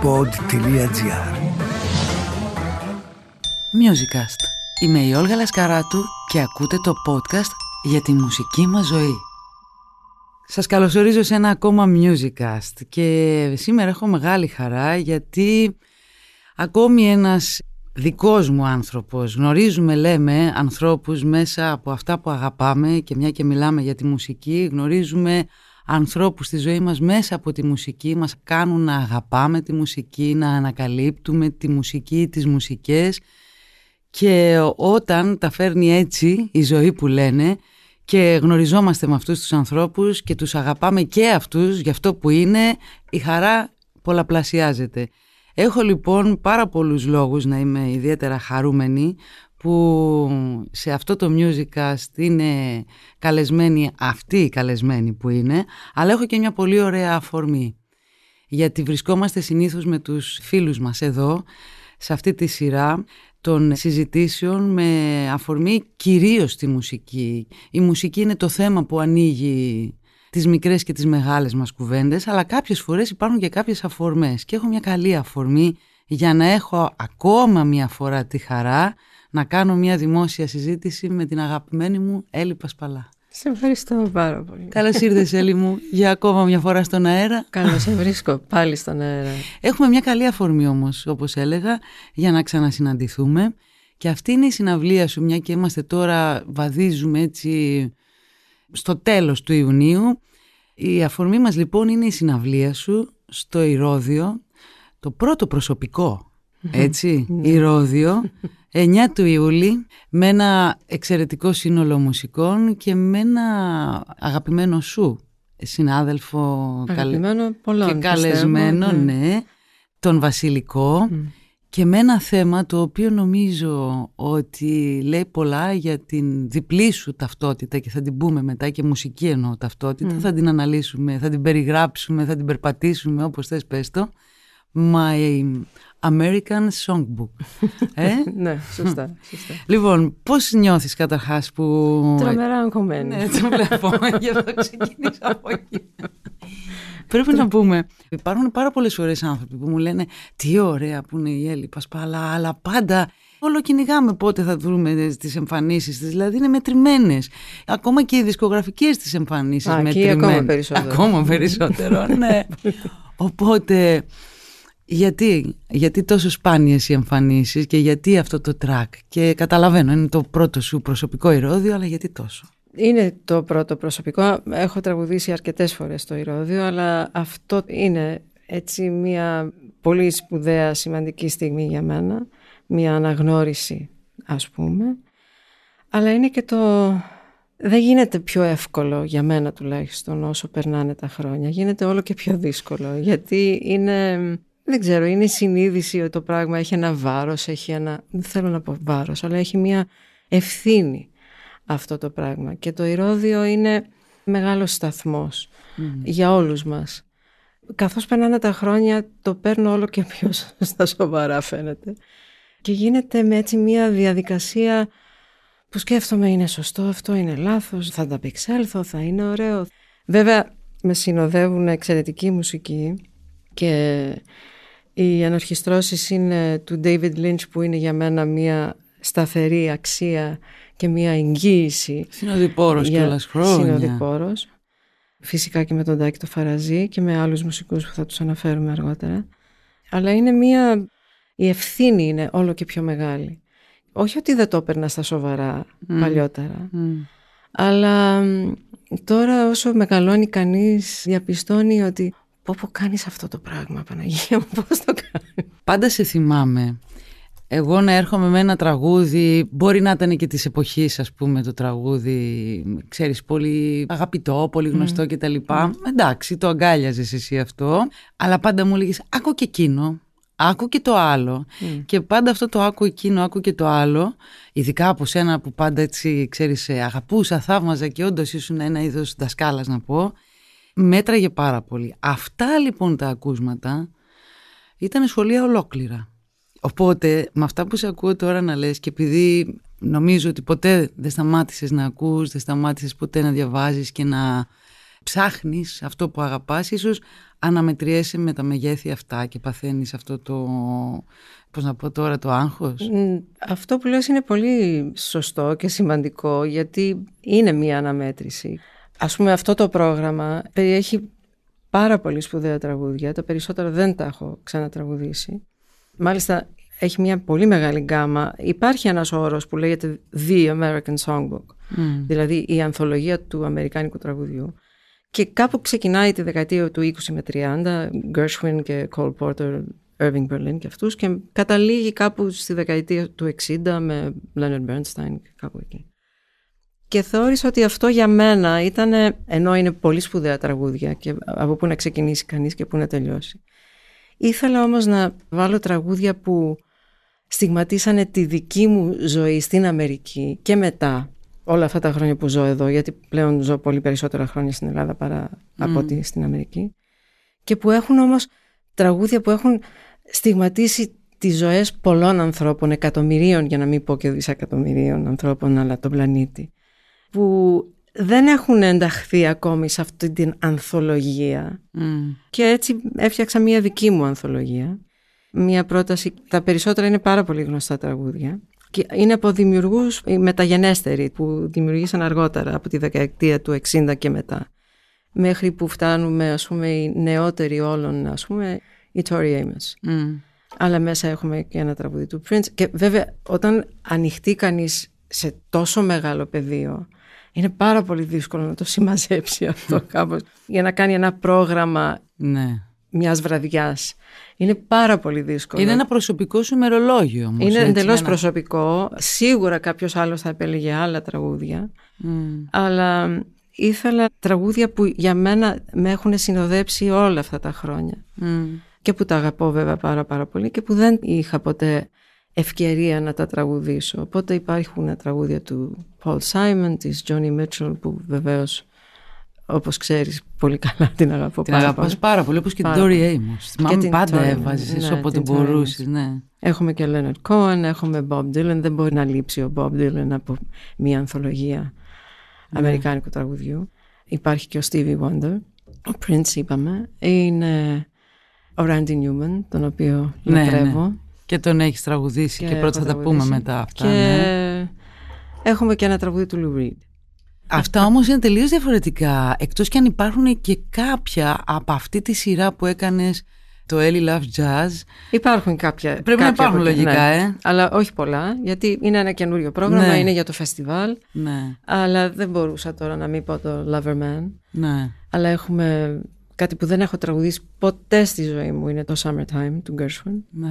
pod.gr. Musicast. Είμαι η Όλγα Λασκαράτου και ακούτε το podcast για τη μουσική μας ζωή. Σας καλωσορίζω σε ένα ακόμα Musicast και σήμερα έχω μεγάλη χαρά γιατί ακόμη ένας δικός μου άνθρωπος, γνωρίζουμε λέμε ανθρώπους μέσα από αυτά που αγαπάμε και μια και μιλάμε για τη μουσική, γνωρίζουμε ανθρώπους στη ζωή μας μέσα από τη μουσική, μας κάνουν να αγαπάμε τη μουσική, να ανακαλύπτουμε τη μουσική, τις μουσικές, και όταν τα φέρνει έτσι η ζωή που λένε και γνωριζόμαστε με αυτούς τους ανθρώπους και τους αγαπάμε και αυτούς για αυτό που είναι, η χαρά πολλαπλασιάζεται. Έχω λοιπόν πάρα πολλούς λόγους να είμαι ιδιαίτερα χαρούμενη που σε αυτό το Musicast είναι καλεσμένοι αυτοί οι καλεσμένοι που είναι, αλλά έχω και μια πολύ ωραία αφορμή. Γιατί βρισκόμαστε συνήθως με τους φίλους μας εδώ, σε αυτή τη σειρά των συζητήσεων με αφορμή κυρίως τη μουσική. Η μουσική είναι το θέμα που ανοίγει τις μικρές και τις μεγάλες μας κουβέντες, αλλά κάποιες φορές υπάρχουν και κάποιες αφορμές και έχω μια καλή αφορμή για να έχω ακόμα μια φορά τη χαρά να κάνω μια δημόσια συζήτηση με την αγαπημένη μου Έλλη Πασπαλά. Σε ευχαριστώ πάρα πολύ. Καλώς ήρθες Έλλη μου για ακόμα μια φορά στον αέρα. Καλώς σε βρίσκω πάλι στον αέρα. Έχουμε μια καλή αφορμή όμως, όπως έλεγα, για να ξανασυναντηθούμε, και αυτή είναι η συναυλία σου, μια και είμαστε τώρα, βαδίζουμε έτσι στο τέλος του Ιουνίου. Η αφορμή μας λοιπόν είναι η συναυλία σου στο Ηρώδειο, το πρώτο προσωπικό, έτσι, Ηρώδειο, 9 του Ιούλη, με ένα εξαιρετικό σύνολο μουσικών και με ένα αγαπημένο σου συνάδελφο αγαπημένο πολλών, και καλεσμένο, πιστεύω, ναι, τον Βασιλικό, και με ένα θέμα το οποίο νομίζω ότι λέει πολλά για την διπλή σου ταυτότητα, και θα την πούμε μετά, και μουσική εννοώ ταυτότητα, θα την αναλύσουμε, θα την περιγράψουμε, θα την περπατήσουμε, όπως θες πες το. My American Songbook. Ναι, σωστά. Λοιπόν, πώς νιώθεις καταρχάς που... Τρομερά αγχωμένη. Ναι, το βλέπω, γι' αυτό ξεκινήσω από εκεί. Πρέπει να πούμε, υπάρχουν πάρα πολλές ωραίες άνθρωποι που μου λένε τι ωραία που είναι η Έλλη Πασπαλά, αλλά πάντα όλο κυνηγάμε πότε θα βρούμε τις εμφανίσεις της, δηλαδή είναι μετρημένες. Ακόμα και οι δισκογραφικές της εμφανίσεις μετρημένες. Ακόμα περισσότερο, ναι. Οπότε... Γιατί τόσο σπάνιες οι εμφανίσεις και γιατί αυτό το track? Και καταλαβαίνω, είναι το πρώτο σου προσωπικό Ηρώδειο, αλλά γιατί τόσο? Είναι το πρώτο προσωπικό. Έχω τραγουδήσει αρκετές φορές στο Ηρώδειο, αλλά αυτό είναι έτσι μια πολύ σπουδαία, σημαντική στιγμή για μένα. Μια αναγνώριση, ας πούμε. Αλλά είναι και το... Δεν γίνεται πιο εύκολο για μένα τουλάχιστον όσο περνάνε τα χρόνια. Γίνεται όλο και πιο δύσκολο, γιατί είναι... Δεν ξέρω, είναι η συνείδηση ότι το πράγμα έχει ένα βάρος, δεν θέλω να πω βάρος, αλλά έχει μια ευθύνη αυτό το πράγμα. Και το Ηρώδειο είναι μεγάλος σταθμός για όλους μας. Καθώς περνάνε τα χρόνια το παίρνω όλο και πιο στα σοβαρά φαίνεται. Και γίνεται με έτσι μια διαδικασία που σκέφτομαι είναι σωστό, αυτό είναι λάθος, θα τα απεξέλθω, θα είναι ωραίο. Βέβαια με συνοδεύουν εξαιρετική μουσική. Και οι ανορχιστρώσεις είναι του David Lynch, που είναι για μένα μια σταθερή αξία και μια εγγύηση. Συνοδοιπόρος κιόλας χρόνια. Συνοδοιπόρος. Φυσικά και με τον Τάκη το Φαραζή και με άλλους μουσικούς που θα τους αναφέρουμε αργότερα. Αλλά είναι η ευθύνη είναι όλο και πιο μεγάλη. Όχι ότι δεν το έπαιρνα στα σοβαρά παλιότερα. Αλλά τώρα όσο μεγαλώνει κανείς διαπιστώνει ότι πω κάνεις αυτό το πράγμα, Παναγία μου, πώς το κάνεις? Πάντα σε θυμάμαι εγώ να έρχομαι με ένα τραγούδι, μπορεί να ήταν και της εποχής, ας πούμε, το τραγούδι, ξέρεις, πολύ αγαπητό, πολύ γνωστό κτλ. Εντάξει, το αγκάλιαζες εσύ αυτό, αλλά πάντα μου έλεγες άκου και εκείνο, άκου και το άλλο. Και πάντα αυτό το άκου εκείνο, άκου και το άλλο, ειδικά από σένα που πάντα έτσι, ξέρεις, αγαπούσα, θαύμαζα και όντως ήσουν ένα είδος δασκάλας να πω, μέτραγε πάρα πολύ. Αυτά λοιπόν τα ακούσματα ήταν σχολεία ολόκληρα. Οπότε με αυτά που σε ακούω τώρα να λες, και επειδή νομίζω ότι ποτέ δεν σταμάτησες να ακούς, δεν σταμάτησες ποτέ να διαβάζεις και να ψάχνεις αυτό που αγαπάς, ίσως αναμετριέσαι με τα μεγέθη αυτά και παθαίνεις αυτό το, πώς να πω τώρα, το άγχος. Αυτό που λες είναι πολύ σωστό και σημαντικό, γιατί είναι μία αναμέτρηση. Ας πούμε, αυτό το πρόγραμμα περιέχει πάρα πολύ σπουδαία τραγούδια, τα περισσότερα δεν τα έχω ξανατραγουδήσει. Μάλιστα έχει μια πολύ μεγάλη γκάμα. Υπάρχει ένας όρος που λέγεται The American Songbook, δηλαδή η ανθολογία του αμερικάνικου τραγουδιού. Και κάπου ξεκινάει τη δεκαετία του 20 με 30, Gershwin και Cole Porter, Irving Berlin και αυτούς, και καταλήγει κάπου στη δεκαετία του 60 με Leonard Bernstein και κάπου εκεί. Και θεώρησα ότι αυτό για μένα ήταν, ενώ είναι πολύ σπουδαία τραγούδια και από πού να ξεκινήσει κανείς και πού να τελειώσει. Ήθελα όμως να βάλω τραγούδια που στιγματίσανε τη δική μου ζωή στην Αμερική και μετά όλα αυτά τα χρόνια που ζω εδώ, γιατί πλέον ζω πολύ περισσότερα χρόνια στην Ελλάδα παρά από ότι στην Αμερική, και που έχουν όμως τραγούδια που έχουν στιγματίσει τις ζωές πολλών ανθρώπων, εκατομμυρίων, για να μην πω και δισεκατομμυρίων ανθρώπων, αλλά τον πλανήτη, που δεν έχουν ενταχθεί ακόμη σε αυτή την ανθολογία. Και έτσι έφτιαξα μια δική μου ανθολογία. Μια πρόταση, τα περισσότερα είναι πάρα πολύ γνωστά τραγούδια και είναι από δημιουργούς μεταγενέστεροι που δημιουργήσαν αργότερα, από τη δεκαετία του 60 και μετά, μέχρι που φτάνουμε, ας πούμε, οι νεότεροι όλων, ας πούμε, η Tori Amos. Αλλά μέσα έχουμε και ένα τραγούδι του Prince. Και βέβαια όταν ανοιχτεί κανείς σε τόσο μεγάλο πεδίο, είναι πάρα πολύ δύσκολο να το συμμαζέψει αυτό κάπως, για να κάνει ένα πρόγραμμα μιας βραδιάς. Είναι πάρα πολύ δύσκολο. Είναι ένα προσωπικό σου ημερολόγιο όμως. Είναι εντελώς προσωπικό. Σίγουρα κάποιος άλλος θα επέλεγε άλλα τραγούδια. Αλλά ήθελα τραγούδια που για μένα με έχουν συνοδέψει όλα αυτά τα χρόνια. Και που τα αγαπώ βέβαια πάρα πολύ και που δεν είχα ποτέ ευκαιρία να τα τραγουδήσω. Οπότε υπάρχουν τραγούδια του Paul Simon, της Joni Mitchell, που βεβαίως, όπως ξέρεις πολύ καλά, την αγαπώ την αγαπάς πάρα πολύ, όπως και την Tori Amos. Θυμάμαι πάντα έβαζες όποτε μπορούσες. Έχουμε και Leonard Cohen, έχουμε Bob Dylan. Δεν μπορεί να λείψει ο Bob Dylan από μια ανθολογία αμερικάνικου τραγουδιού. Υπάρχει και ο Stevie Wonder. Ο Prince είπαμε. Είναι ο Randy Newman, τον οποίο λατρεύω. Και τον έχεις τραγουδήσει και πρώτα θα τα πούμε μετά αυτά. Και έχουμε και ένα τραγούδι του Lou Reed. Αυτά όμως είναι τελείως διαφορετικά. Εκτός κι αν υπάρχουν και κάποια από αυτή τη σειρά που έκανες, το Ellie Loves Jazz. Υπάρχουν κάποια. Πρέπει να υπάρχουν λογικά, αλλά όχι πολλά, γιατί είναι ένα καινούριο πρόγραμμα, είναι για το φεστιβάλ. Αλλά δεν μπορούσα τώρα να μην πω το Lover Man. Αλλά έχουμε κάτι που δεν έχω τραγουδήσει ποτέ στη ζωή μου, είναι το Summertime του Gershwin.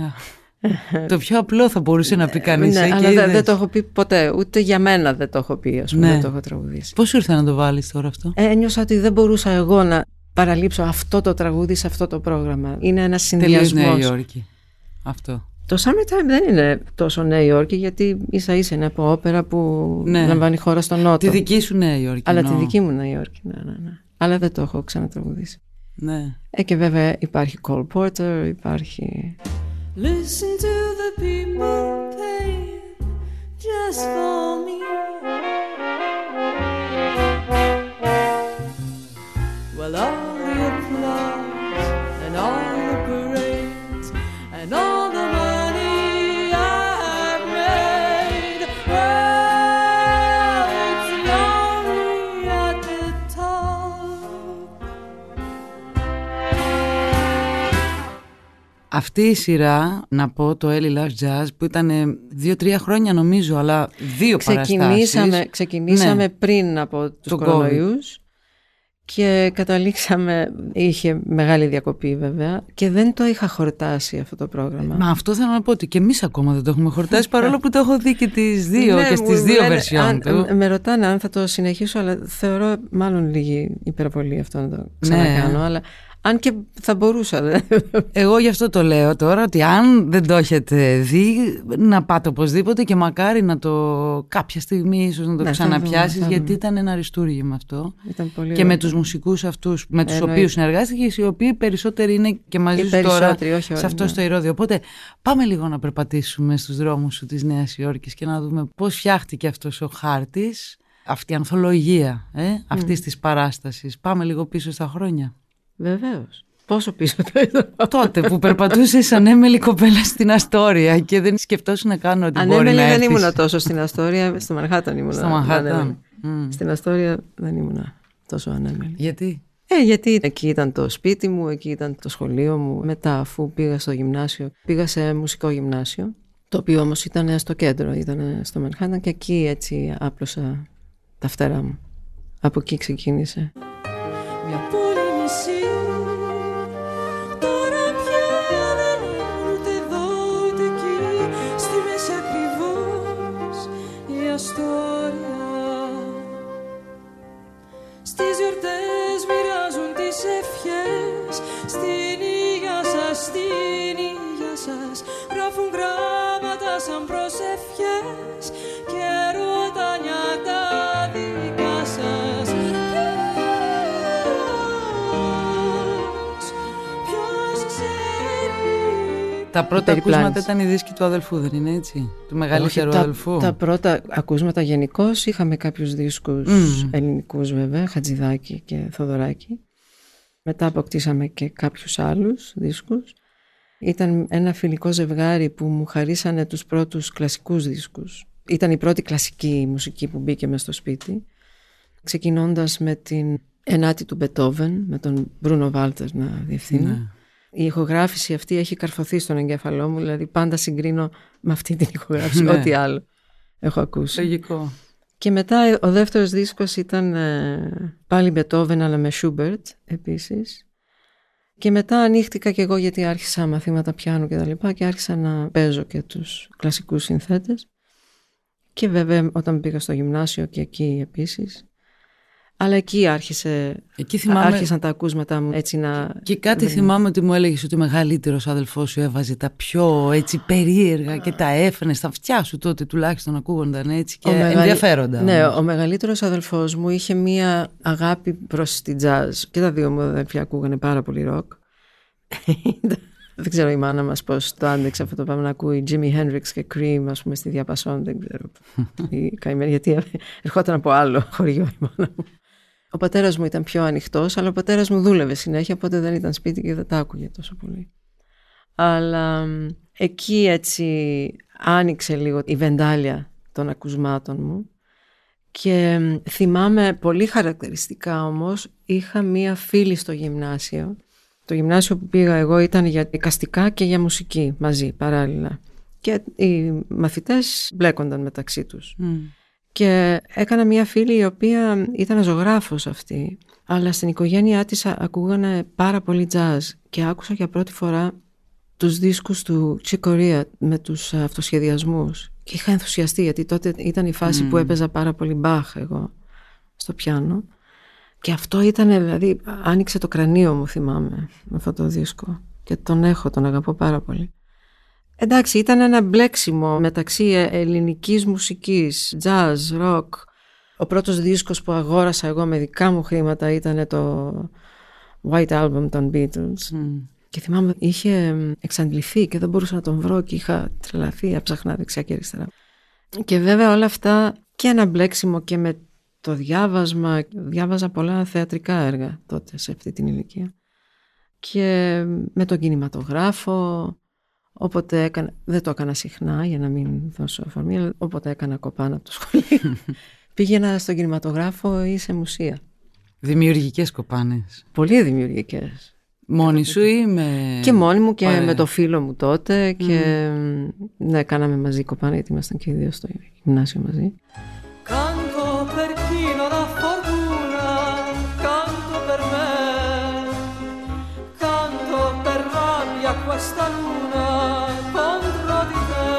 Το πιο απλό θα μπορούσε να πει κανείς. Αλλά δεν το έχω πει ποτέ. Ούτε για μένα δεν το έχω πει, ας πούμε. Δεν το έχω τραγουδήσει. Πώς ήρθε να το βάλεις τώρα αυτό? Ένιωσα ότι δεν μπορούσα εγώ να παραλείψω αυτό το τραγούδι σε αυτό το πρόγραμμα. Είναι ένας συνδυασμός. Τελείως Νέα Υόρκη. Αυτό. Το Summertime δεν είναι τόσο Νέα Υόρκη, γιατί ίσα ίσα είναι από όπερα που λαμβάνει χώρα στο Νότο. Τη δική σου Νέα Υόρκη. Αλλά τη δική μου Νέα Υόρκη. Ναι. Αλλά δεν το έχω ξανατραγουδήσει. Και βέβαια υπάρχει Cole Porter, υπάρχει. Listen to the people pay just for me. Well, all the applause and all the parades and all the money I've made, well, it's lonely at the top. Αυτή η σειρά, να πω, το Ellie Loves Jazz, που ήταν 2-3 χρόνια νομίζω, αλλά 2 παραστάσεις. Ξεκινήσαμε πριν από τους κορονοϊούς και καταλήξαμε, είχε μεγάλη διακοπή βέβαια, και δεν το είχα χορτάσει αυτό το πρόγραμμα. Μα αυτό θέλω να πω, ότι και εμείς ακόμα δεν το έχουμε χορτάσει, παρόλο που το έχω δει και τις δύο και στις δύο version του. Με ρωτάνε αν θα το συνεχίσω, αλλά θεωρώ μάλλον λίγη υπερβολή αυτό να το ξανακάνω, αλλά αν και θα μπορούσα. Εγώ γι' αυτό το λέω τώρα, ότι αν δεν το έχετε δει, να πάτε οπωσδήποτε, και μακάρι να το κάποια στιγμή ίσως να το ξαναπιάσεις, γιατί ήταν ένα αριστούργημα αυτό. Και με τους μουσικούς αυτούς με τους οποίους συνεργάστηκες, οι οποίοι περισσότεροι είναι και μαζί σου τώρα σε αυτό στο Ηρώδειο. Οπότε πάμε λίγο να περπατήσουμε στους δρόμους σου της Νέας Υόρκης και να δούμε πώς φτιάχτηκε αυτός ο χάρτης. αυτή η ανθολογία αυτής της παράστασης. Πάμε λίγο πίσω στα χρόνια. Βεβαίως. Πόσο πίσω θα ήταν? Τότε που περπατούσες ανέμελη κοπέλα στην Αστόρια και δεν σκεφτόσουν να κάνω ότι μπορεί να έρθεις. Ανέμελη δεν ήμουνα τόσο στην Αστόρια, στο Μανχάταν ήμουνα. Στο Μανχάταν. Στην Αστόρια δεν ήμουνα τόσο ανέμελη. Γιατί? Γιατί εκεί ήταν το σπίτι μου, εκεί ήταν το σχολείο μου. Μετά, αφού πήγα στο γυμνάσιο, πήγα σε μουσικό γυμνάσιο, το οποίο όμως ήταν στο κέντρο, ήταν στο Μανχάταν, και εκεί έτσι άπλωσα τα φτερά μου. Από εκεί ξεκίνησε. Μια πόλη νησί, τώρα πια δεν έχουν ούτε εδώ ούτε εκεί, στη μέση ακριβώς η Αστόρια. Στις γιορτές μοιράζουν τις ευχές, στην υγεία σας, στην υγεία σας, γράφουν γράμματα σαν προσευχές και ρωτάνια τα δικά σας. Ποιος ξέρει? Τα πρώτα ακούσματα ήταν οι δίσκοι του αδελφού, δεν είναι έτσι? Του μεγαλύτερου αδελφού. Τα πρώτα ακούσματα γενικώς είχαμε κάποιους δίσκους ελληνικούς βέβαια, Χατζηδάκη και Θοδωράκη. Μετά αποκτήσαμε και κάποιους άλλους δίσκους. Ήταν ένα φιλικό ζευγάρι που μου χαρίσανε τους πρώτους κλασικούς δίσκους. Ήταν η πρώτη κλασική μουσική που μπήκε μες στο σπίτι. Ξεκινώντας με την ενάτη του Μπετόβεν, με τον Μπρούνο Βάλτερ να διευθύνει. Ναι. Η ηχογράφηση αυτή έχει καρφωθεί στον εγκέφαλό μου, δηλαδή πάντα συγκρίνω με αυτή την ηχογράφηση, ό,τι άλλο έχω ακούσει. Λογικό. Και μετά ο δεύτερος δίσκος ήταν πάλι Μπετόβεν, αλλά με Σούμπερτ επίσης. Και μετά ανοίχτηκα και εγώ, γιατί άρχισα μαθήματα πιάνου και τα λοιπά, και άρχισα να παίζω και τους κλασικούς συνθέτες. Και βέβαια όταν πήγα στο γυμνάσιο και εκεί επίσης. Αλλά εκεί άρχισαν τα ακούσματά μου έτσι να... Και κάτι θυμάμαι ότι μου έλεγες ότι ο μεγαλύτερος αδελφός σου έβαζε τα πιο έτσι περίεργα και τα έφερνε στα αυτιά σου τότε, τουλάχιστον ακούγονταν έτσι και ενδιαφέροντα. Ναι, ο μεγαλύτερος αδελφός μου είχε μία αγάπη προς τη jazz, και τα δύο μου αδελφιά ακούγανε πάρα πολύ ροκ. Δεν ξέρω η μάνα μας πώς το άντεξε αυτό το πάμε να ακούει Jimi Hendrix και Cream, ας πούμε, στη διαπασόν, δεν ξέρω. Η καημένη, γιατί ερχόταν από άλλο χωριό η μάνα μου. Ο πατέρας μου ήταν πιο ανοιχτός, αλλά ο πατέρας μου δούλευε συνέχεια, οπότε δεν ήταν σπίτι και δεν τα άκουγε τόσο πολύ. Αλλά εκεί έτσι άνοιξε λίγο η βεντάλια των ακουσμάτων μου, και θυμάμαι πολύ χαρακτηριστικά όμως, είχα μία φίλη στο γυμνάσιο. Το γυμνάσιο που πήγα εγώ ήταν για εικαστικά και για μουσική μαζί, παράλληλα. Και οι μαθητές μπλέκονταν μεταξύ τους. Και έκανα μια φίλη η οποία ήταν ζωγράφος αυτή, αλλά στην οικογένειά της ακούγανε πάρα πολύ jazz, και άκουσα για πρώτη φορά τους δίσκους του Chick Corea με τους αυτοσχεδιασμούς, και είχα ενθουσιαστεί, γιατί τότε ήταν η φάση που έπαιζα πάρα πολύ Μπαχ εγώ στο πιάνο, και αυτό ήταν, δηλαδή άνοιξε το κρανίο μου, θυμάμαι, με αυτό το δίσκο, και τον αγαπώ πάρα πολύ. Εντάξει, ήταν ένα μπλέξιμο μεταξύ ελληνικής μουσικής, jazz, rock. Ο πρώτος δίσκος που αγόρασα εγώ με δικά μου χρήματα ήταν το White Album των Beatles. Και θυμάμαι είχε εξαντληθεί και δεν μπορούσα να τον βρω και είχα τρελαθεί, έψαχνα δεξιά και αριστερά. Και βέβαια όλα αυτά και ένα μπλέξιμο και με το διάβασμα. Διάβαζα πολλά θεατρικά έργα τότε σε αυτή την ηλικία. Και με τον κινηματογράφο. Όποτε δεν το έκανα συχνά για να μην δώσω αφορμή, αλλά όποτε έκανα κοπάνα από το σχολείο, πήγαινα στον κινηματογράφο ή σε μουσεία. Δημιουργικές κοπάνες. Πολύ δημιουργικές. Μόνη σου ή με... Και μόνη μου και με το φίλο μου τότε και ναι, κάναμε μαζί κοπάνα, γιατί ήμασταν και οι δύο στο γυμνάσιο μαζί. Canto per chi non ha fortuna, canto per me, canto per rabbia questa luna contro di te,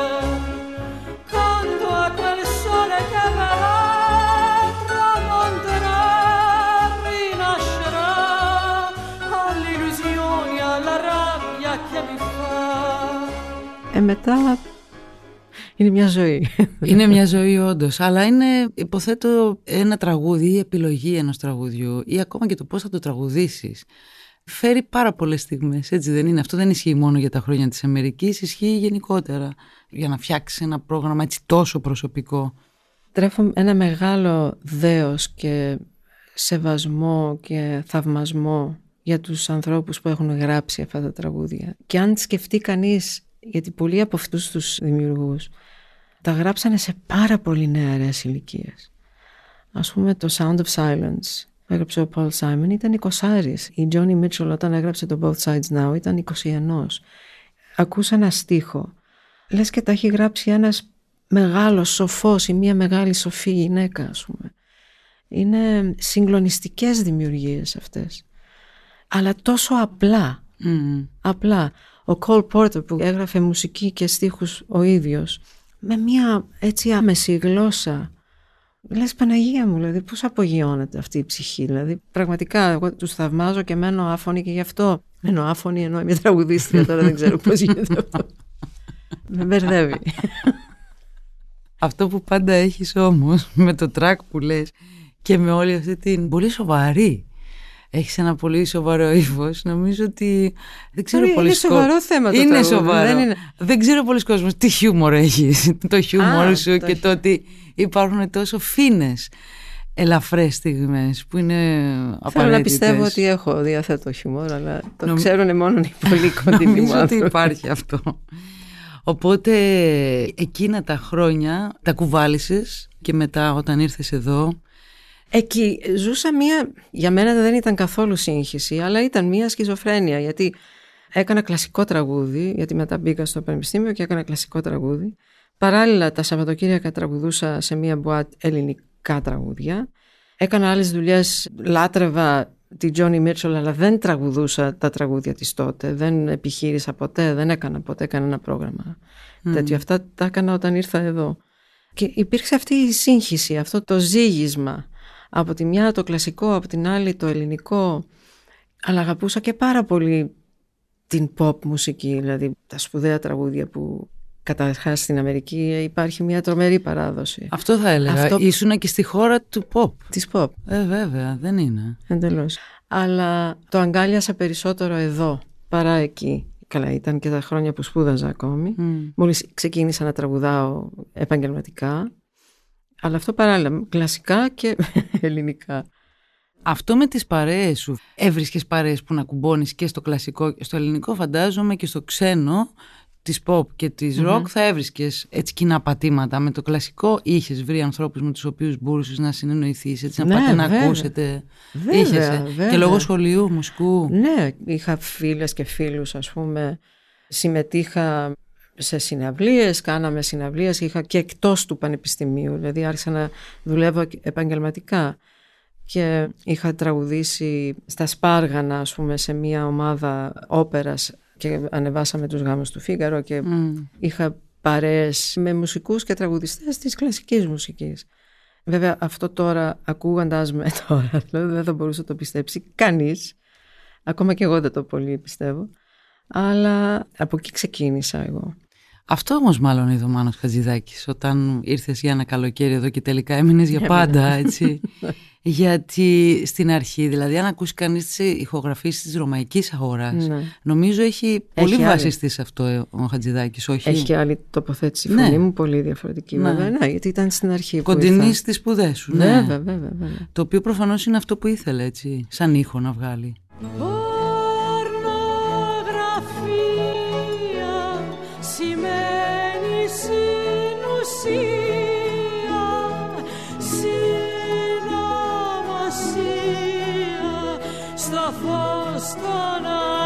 canto a quel sole che verrà, tramonterà, rinascerà, alle illusioni, alla rabbia che mi fa. Μετά είναι μια ζωή. Είναι μια ζωή όντως, αλλά είναι, υποθέτω, ένα τραγούδι ή επιλογή ενός τραγουδιού ή ακόμα και το πώς θα το τραγουδήσεις. Φέρει πάρα πολλές στιγμές, έτσι δεν είναι? Αυτό δεν ισχύει μόνο για τα χρόνια της Αμερικής, ισχύει γενικότερα για να φτιάξεις ένα πρόγραμμα έτσι τόσο προσωπικό. τρέφω ένα μεγάλο δέος και σεβασμό και θαυμασμό για τους ανθρώπους που έχουν γράψει αυτά τα τραγούδια. Και αν σκεφτεί κανείς, γιατί πολλοί από αυτούς τους δημιουργούς τα γράψανε σε πάρα πολύ νεαρές ηλικίες. Ας πούμε το Sound of Silence που έγραψε ο Paul Simon ήταν 20. Η Joni Mitchell όταν έγραψε το Both Sides Now ήταν 21. Ακούσα ένα στίχο. Λες και τα έχει γράψει ένας μεγάλος σοφός ή μια μεγάλη σοφή γυναίκα, ας πούμε. Είναι συγκλονιστικές δημιουργίες αυτές. Αλλά τόσο απλά. Απλά. Ο Cole Porter που έγραφε μουσική και στίχους ο ίδιος, με μια έτσι άμεση γλώσσα. Λες, Παναγία μου, δηλαδή πώς απογειώνεται αυτή η ψυχή. Δηλαδή πραγματικά εγώ τους θαυμάζω και μένω άφωνη και γι' αυτό. Μένω άφωνη ενώ είμαι τραγουδίστρια, τώρα δεν ξέρω πώς γίνεται αυτό. Με μπερδεύει. Αυτό που πάντα έχεις όμως με το track που λες και με όλη αυτή την πολύ σοβαρή, έχεις ένα πολύ σοβαρό ύφος. Νομίζω ότι δεν ξέρω πολλοί κόσμος. Είναι σοβαρό θέμα το είναι τραγούδι. Σοβαρό. Δεν ξέρω πολλοί κόσμος τι χιούμορ έχεις. Το χιούμορ σου και το ότι υπάρχουν τόσο φίνες ελαφρές στιγμές που είναι απαραίτητες. Θέλω να πιστεύω ότι έχω διαθέτω χιούμορ, αλλά το ξέρουν μόνο οι πολύ κοντινοί μου άνθρωποι. Νομίζω ότι υπάρχει αυτό. Οπότε εκείνα τα χρόνια τα κουβάλισες και μετά όταν ήρθες εδώ. Εκεί ζούσα για μένα δεν ήταν καθόλου σύγχυση, αλλά ήταν μια σχιζοφρένεια, γιατί έκανα κλασικό τραγούδι, γιατί μετά μπήκα στο πανεπιστήμιο και έκανα κλασικό τραγούδι. Παράλληλα τα Σαββατοκύριακα τραγουδούσα σε μια μπουάτ ελληνικά τραγούδια. Έκανα άλλες δουλειές, λάτρευα τη Joni Mitchell, αλλά δεν τραγουδούσα τα τραγούδια της τότε. Δεν επιχείρησα ποτέ, δεν έκανα ποτέ κανένα πρόγραμμα τέτοιο. Αυτά τα έκανα όταν ήρθα εδώ. Και υπήρξε αυτή η σύγχυση, αυτό το ζύγισμα. Από τη μια το κλασικό, από την άλλη το ελληνικό. Αλλά αγαπούσα και πάρα πολύ την pop μουσική, δηλαδή τα σπουδαία τραγούδια που καταρχάς στην Αμερική υπάρχει μια τρομερή παράδοση. Αυτό θα έλεγα. Ήσουνα και στη χώρα του pop. Της pop. Βέβαια, δεν είναι. Εντελώς. Αλλά το αγκάλιασα περισσότερο εδώ παρά εκεί. Καλά, ήταν και τα χρόνια που σπούδαζα ακόμη. Μόλις ξεκίνησα να τραγουδάω επαγγελματικά. Αλλά αυτό παράλληλα, κλασικά και ελληνικά. Αυτό με τις παρέες σου, έβρισκες παρέες που να κουμπώνεις και στο κλασικό, στο ελληνικό φαντάζομαι και στο ξένο, της pop και της rock θα έβρισκες έτσι κοινά πατήματα. Με το κλασικό είχες βρει ανθρώπους με τους οποίους μπορούσες να συνεννοηθείς, έτσι να πάτε να ακούσετε. Βέβαια. Και λόγω σχολείου, μουσικού. Ναι, είχα φίλες και φίλους, ας πούμε, συμμετείχα σε συναυλίες, κάναμε συναυλίες, είχα και εκτός του πανεπιστημίου, δηλαδή άρχισα να δουλεύω επαγγελματικά και είχα τραγουδήσει στα Σπάργανα, ας πούμε, σε μια ομάδα όπερας και ανεβάσαμε τους γάμους του Φίγκαρο και είχα παρέες με μουσικούς και τραγουδιστές της κλασικής μουσικής. Βέβαια αυτό τώρα, ακούγοντας με τώρα, δηλαδή δεν θα μπορούσε να το πιστέψει κανείς, ακόμα και εγώ δεν το πολύ πιστεύω, αλλά από εκεί ξεκίνησα εγώ. Αυτό όμως μάλλον είδε ο Μάνος Χατζηδάκης όταν ήρθες για ένα καλοκαίρι εδώ και τελικά έμεινες για πάντα, έτσι. Γιατί στην αρχή, δηλαδή αν ακούσει κανείς τις ηχογραφήσεις της Ρωμαϊκής Αγοράς, νομίζω έχει πολύ βασιστεί σε αυτό ο Χατζηδάκης, όχι? Έχει και άλλη τοποθέτηση, η φωνή μου πολύ διαφορετική, βέβαια, γιατί ήταν στην αρχή. Κοντινή στις σπουδές σου, ναι. Βέβαια. Το οποίο προφανώς είναι αυτό που ήθελε, έτσι, σαν ήχο να βγάλει. Στο φως των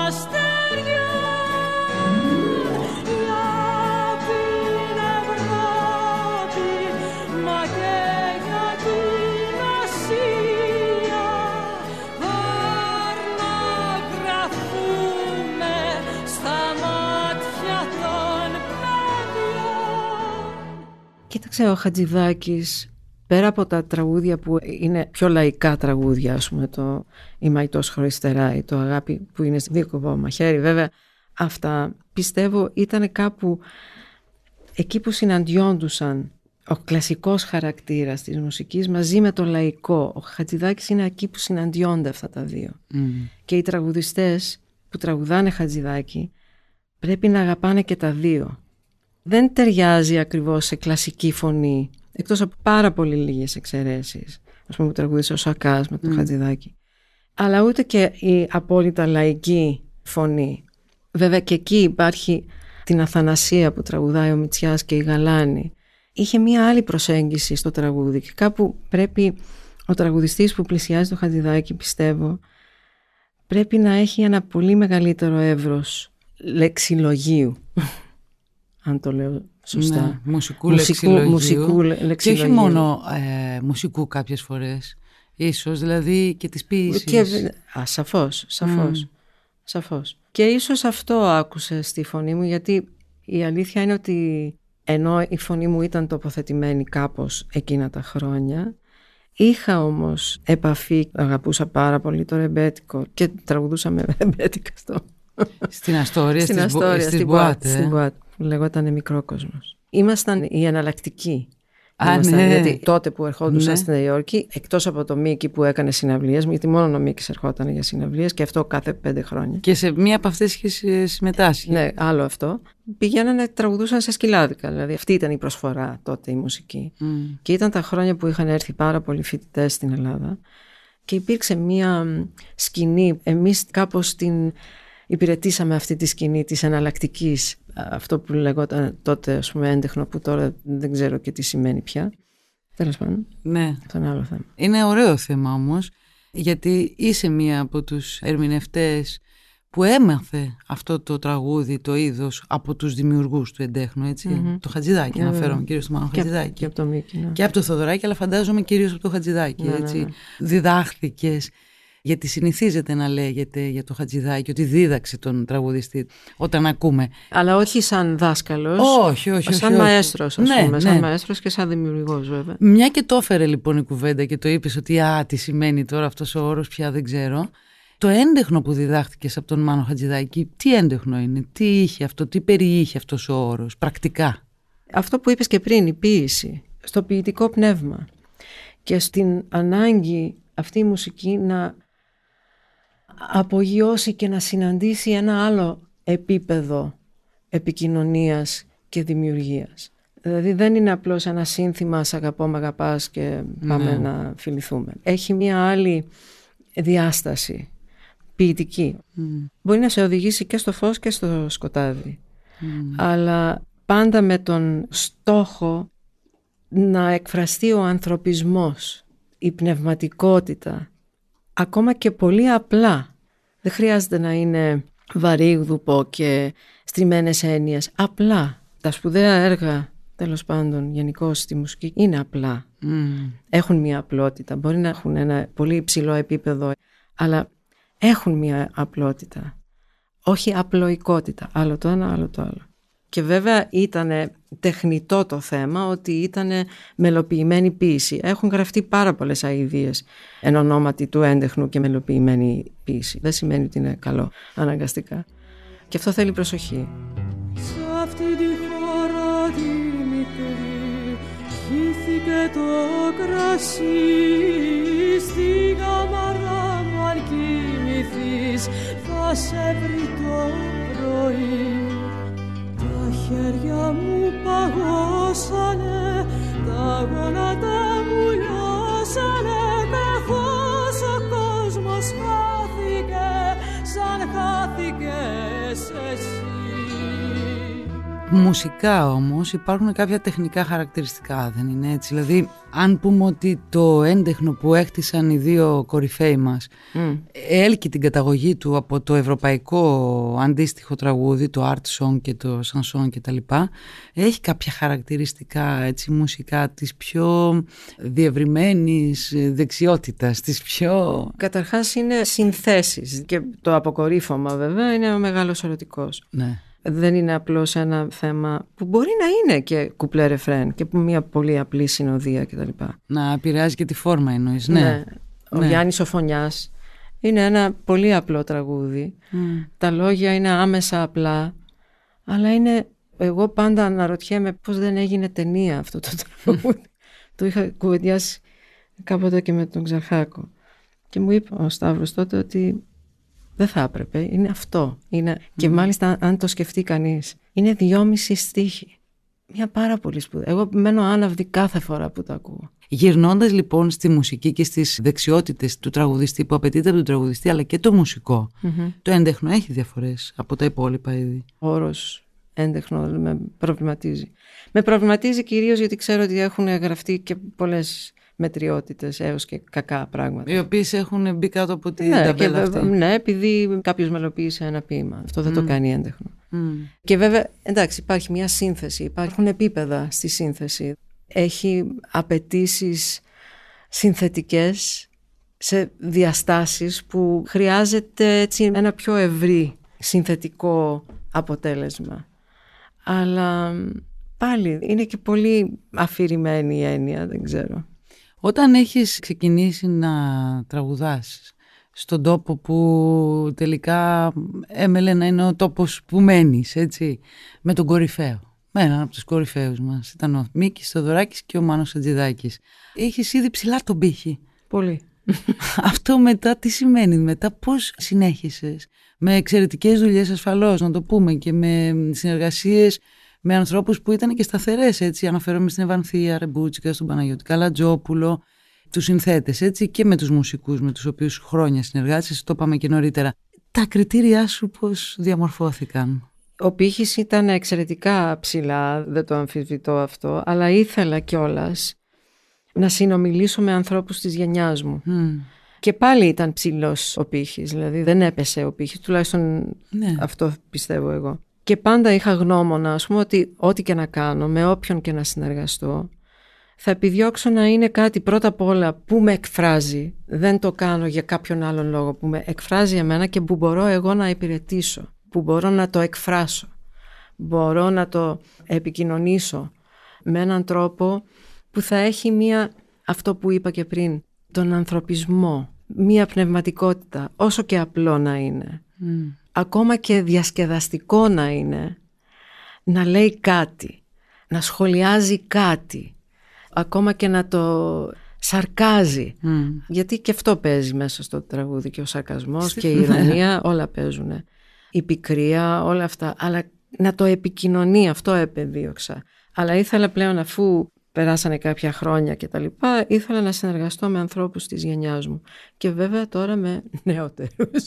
αστεριών για την Ευρώπη μα και για την Ασία ορνογραφούμε στα μάτια των παιδιών. Κοίταξε, ο Χατζηδάκης πέρα από τα τραγούδια που είναι πιο λαϊκά τραγούδια, ας πούμε το «Η Μαϊτός χωριστερά» ή το «Αγάπη» που είναι δίκοπο μαχαίρι, βέβαια αυτά πιστεύω ήταν κάπου εκεί που συναντιόντουσαν ο κλασικός χαρακτήρας της μουσικής μαζί με το λαϊκό. Ο Χατζηδάκης είναι εκεί που συναντιόνται αυτά τα δύο. Και οι τραγουδιστές που τραγουδάνε Χατζηδάκη πρέπει να αγαπάνε και τα δύο. Δεν ταιριάζει ακριβώς σε κλασική φωνή Εκτός από πάρα πολύ λίγες εξαιρέσεις. Ας πούμε που τραγουδίσε ο Σακάς με το Χατζηδάκη. Αλλά ούτε και η απόλυτα λαϊκή φωνή. Βέβαια και εκεί υπάρχει την Αθανασία που τραγουδάει ο Μητσιάς και η Γαλάνη. Είχε μία άλλη προσέγγιση στο τραγούδι και κάπου πρέπει ο τραγουδιστής που πλησιάζει το Χατζηδάκη, πιστεύω, πρέπει να έχει ένα πολύ μεγαλύτερο εύρος λεξιλογίου, αν το λέω σωστά. Ναι, μουσικού λεξιλογίου. Και όχι μόνο μουσικού κάποιες φορές, ίσως, δηλαδή και της ποίησης. Σαφώς. Και ίσως αυτό άκουσε στη φωνή μου, γιατί η αλήθεια είναι ότι ενώ η φωνή μου ήταν τοποθετημένη κάπως εκείνα τα χρόνια, είχα όμως επαφή, αγαπούσα πάρα πολύ το ρεμπέτικο και τραγουδούσαμε ρεμπέτικα στην Αστόρια, στην Μπουάτ, που λεγόταν Μικρόκοσμος. Ήμασταν οι εναλλακτικοί. Ναι. Γιατί τότε που ερχόντουσαν στη Νέα Υόρκη, εκτός από το Μίκη που έκανε συναυλίες, γιατί μόνο ο Μίκης ερχόταν για συναυλίες και αυτό κάθε 5 χρόνια. Και σε μία από αυτές είχε συμμετάσχει. Ναι, άλλο αυτό. Πηγαίνανε, τραγουδούσαν σε σκυλάδικα. Δηλαδή αυτή ήταν η προσφορά τότε η μουσική. Και ήταν τα χρόνια που είχαν έρθει πάρα πολλοί φοιτητές στην Ελλάδα και υπήρξε μία σκηνή. Εμείς κάπως την υπηρετήσαμε αυτή τη σκηνή της εναλλακτικής. Αυτό που λεγόταν τότε, ας πούμε, έντεχνο, που τώρα δεν ξέρω και τι σημαίνει πια. Τέλος πάντων. Ναι. Αυτό είναι άλλο θέμα. Είναι ωραίο θέμα όμως, γιατί είσαι μία από τους ερμηνευτές που έμαθε αυτό το τραγούδι, το είδος, από τους δημιουργούς του εντέχνου, έτσι. Το Χατζηδάκη, αναφέρομαι κυρίως του Μάνο Χατζηδάκη. Και από το Μίκη. Ναι. Και από το Θοδωράκη, αλλά φαντάζομαι κυρίως από το Χατζηδάκη, έτσι. Ναι. Διδάχθηκες. Γιατί συνηθίζεται να λέγεται για το Χατζηδάκη ότι δίδαξε τον τραγουδιστή όταν ακούμε. Αλλά όχι σαν δάσκαλος. Όχι. Σαν μαέστρος, ας πούμε. Σαν μαέστρος και σαν δημιουργός, βέβαια. Μια και το έφερε λοιπόν η κουβέντα και το είπες ότι τι σημαίνει τώρα αυτός ο όρος, πια δεν ξέρω. Το έντεχνο που διδάχτηκες από τον Μάνο Χατζηδάκη, τι έντεχνο είναι, τι είχε αυτό, τι περιείχε αυτός ο όρος, πρακτικά? Αυτό που είπες και πριν, η ποίηση, στο ποιητικό πνεύμα και στην ανάγκη αυτή η μουσική να απογειώσει και να συναντήσει ένα άλλο επίπεδο επικοινωνίας και δημιουργίας. Δηλαδή δεν είναι απλώς ένα σύνθημα «Σ' αγαπώ, μ' αγαπάς» και πάμε να φιληθούμε. Έχει μια άλλη διάσταση ποιητική. Μπορεί να σε οδηγήσει και στο φως και στο σκοτάδι. Αλλά πάντα με τον στόχο να εκφραστεί ο ανθρωπισμός, η πνευματικότητα, ακόμα και πολύ απλά. Δεν χρειάζεται να είναι βαρύγδουπο και στριμμένες έννοιες. Απλά. Τα σπουδαία έργα, τέλος πάντων, γενικώς στη μουσική, είναι απλά. Έχουν μια απλότητα. Μπορεί να έχουν ένα πολύ υψηλό επίπεδο, αλλά έχουν μια απλότητα. Όχι απλοϊκότητα. Άλλο το ένα, άλλο το άλλο. Και βέβαια ήταν τεχνητό το θέμα ότι ήταν μελοποιημένη ποίηση. Έχουν γραφτεί πάρα πολλές αηδίες εν ονόματι του έντεχνου και μελοποιημένη ποίηση. Δεν σημαίνει ότι είναι καλό αναγκαστικά. Και αυτό θέλει προσοχή. Σε αυτή τη χώρα τη μικρή χύθηκε το κρασί. Στη γαμαρά μου αν κοιμηθείς θα σε βρει το πρωί. Τα χέρια μου παγώσανε, τα γόνατα μου λιώσανε, καθώς ο κόσμος χάθηκε σαν χάθηκες εσύ. Μουσικά όμως υπάρχουν κάποια τεχνικά χαρακτηριστικά, δεν είναι έτσι? Δηλαδή αν πούμε ότι το έντεχνο που έχτισαν οι δύο κορυφαίοι μας έλκει την καταγωγή του από το ευρωπαϊκό αντίστοιχο τραγούδι, το art song και το chanson και τα λοιπά, έχει κάποια χαρακτηριστικά έτσι μουσικά της πιο διευρυμένης δεξιότητας, της πιο... Καταρχάς είναι συνθέσεις και το αποκορύφωμα βέβαια είναι ο μεγάλος ερωτικός. Ναι. Δεν είναι απλώς ένα θέμα που μπορεί να είναι και κουπλέ ρεφρέν και μια πολύ απλή συνοδεία κτλ. Να επηρεάζει και τη φόρμα εννοείς, ναι. Ο Γιάννης ο Φωνιάς είναι ένα πολύ απλό τραγούδι. Τα λόγια είναι άμεσα απλά, αλλά είναι... Εγώ πάντα αναρωτιέμαι πώς δεν έγινε ταινία αυτό το τραγούδι. Το είχα κουβεντιάσει κάποτε και με τον Ξαρχάκο. Και μου είπε ο Σταύρος τότε ότι δεν θα έπρεπε, είναι αυτό. Και μάλιστα αν το σκεφτεί κανείς, είναι 2,5 στίχοι. μια πάρα πολύ σπουδαία. Εγώ μένω άναυδη κάθε φορά που το ακούω. Γυρνώντας λοιπόν στη μουσική και στις δεξιότητες του τραγουδιστή που απαιτείται από τον τραγουδιστή, αλλά και το μουσικό, το έντεχνο έχει διαφορές από τα υπόλοιπα είδη? Ο όρος έντεχνο με προβληματίζει. Με προβληματίζει κυρίως γιατί ξέρω ότι έχουν γραφτεί και πολλές μετριότητες έως και κακά πράγματα. Οι οποίες έχουν μπει κάτω από την ταμπέλα αυτή. Ναι, επειδή κάποιος μελοποίησε ένα ποίημα. Αυτό δεν το κάνει έντεχνο. Και βέβαια, εντάξει, υπάρχει μια σύνθεση, υπάρχουν επίπεδα στη σύνθεση. Έχει απαιτήσεις συνθετικές σε διαστάσεις που χρειάζεται έτσι ένα πιο ευρύ συνθετικό αποτέλεσμα. Αλλά πάλι είναι και πολύ αφηρημένη η έννοια, δεν ξέρω. Όταν έχεις ξεκινήσει να τραγουδάς στον τόπο που τελικά έμελε να είναι ο τόπος που μένεις, έτσι, με τον κορυφαίο, με έναν από τους κορυφαίους μας, ήταν ο Μίκης Θοδωράκης και ο Μάνος Ατζηδάκης, είχες ήδη ψηλά τον πύχη. Πολύ. Αυτό μετά τι σημαίνει, μετά πώς συνέχισες? Με εξαιρετικές δουλειές ασφαλώς, να το πούμε, και με συνεργασίες με ανθρώπους που ήταν και σταθερές, έτσι, αναφέρομαι στην Ευανθία Ρεμπούτσικα, στον Παναγιώτη Καλατζόπουλο, τους συνθέτες, έτσι, και με τους μουσικούς με τους οποίους χρόνια συνεργάσες, το είπαμε και νωρίτερα. Τα κριτήριά σου πώς διαμορφώθηκαν? Ο πύχης ήταν εξαιρετικά ψηλά, δεν το αμφισβητώ αυτό, αλλά ήθελα κιόλας να συνομιλήσω με ανθρώπους της γενιάς μου. Και πάλι ήταν ψηλός ο πύχης, δηλαδή δεν έπεσε ο πύχης, τουλάχιστον αυτό πιστεύω εγώ. Και πάντα είχα γνώμονα, ας πούμε, ότι ό,τι και να κάνω, με όποιον και να συνεργαστώ, θα επιδιώξω να είναι κάτι πρώτα απ' όλα που με εκφράζει. Δεν το κάνω για κάποιον άλλον λόγο, που με εκφράζει εμένα και που μπορώ εγώ να υπηρετήσω, που μπορώ να το εκφράσω, μπορώ να το επικοινωνήσω με έναν τρόπο που θα έχει αυτό που είπα και πριν, τον ανθρωπισμό, μία πνευματικότητα, όσο και απλό να είναι. Ακόμα και διασκεδαστικό να είναι, να λέει κάτι, να σχολιάζει κάτι, ακόμα και να το σαρκάζει. Γιατί και αυτό παίζει μέσα στο τραγούδι, και ο σαρκασμός και η ηρωνία, όλα παίζουν. Η πικρία, όλα αυτά. Αλλά να το επικοινωνεί, αυτό επεδίωξα. Αλλά ήθελα πλέον, αφού περάσανε κάποια χρόνια και τα λοιπά, ήθελα να συνεργαστώ με ανθρώπους της γενιάς μου. Και βέβαια τώρα με νεότερους.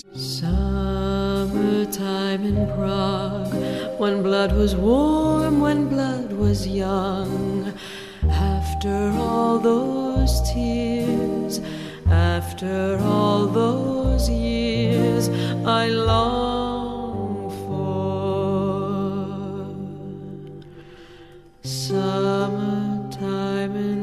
Summertime in Prague, when blood was warm, when blood was young. After all those tears, after all those years, I long for summertime in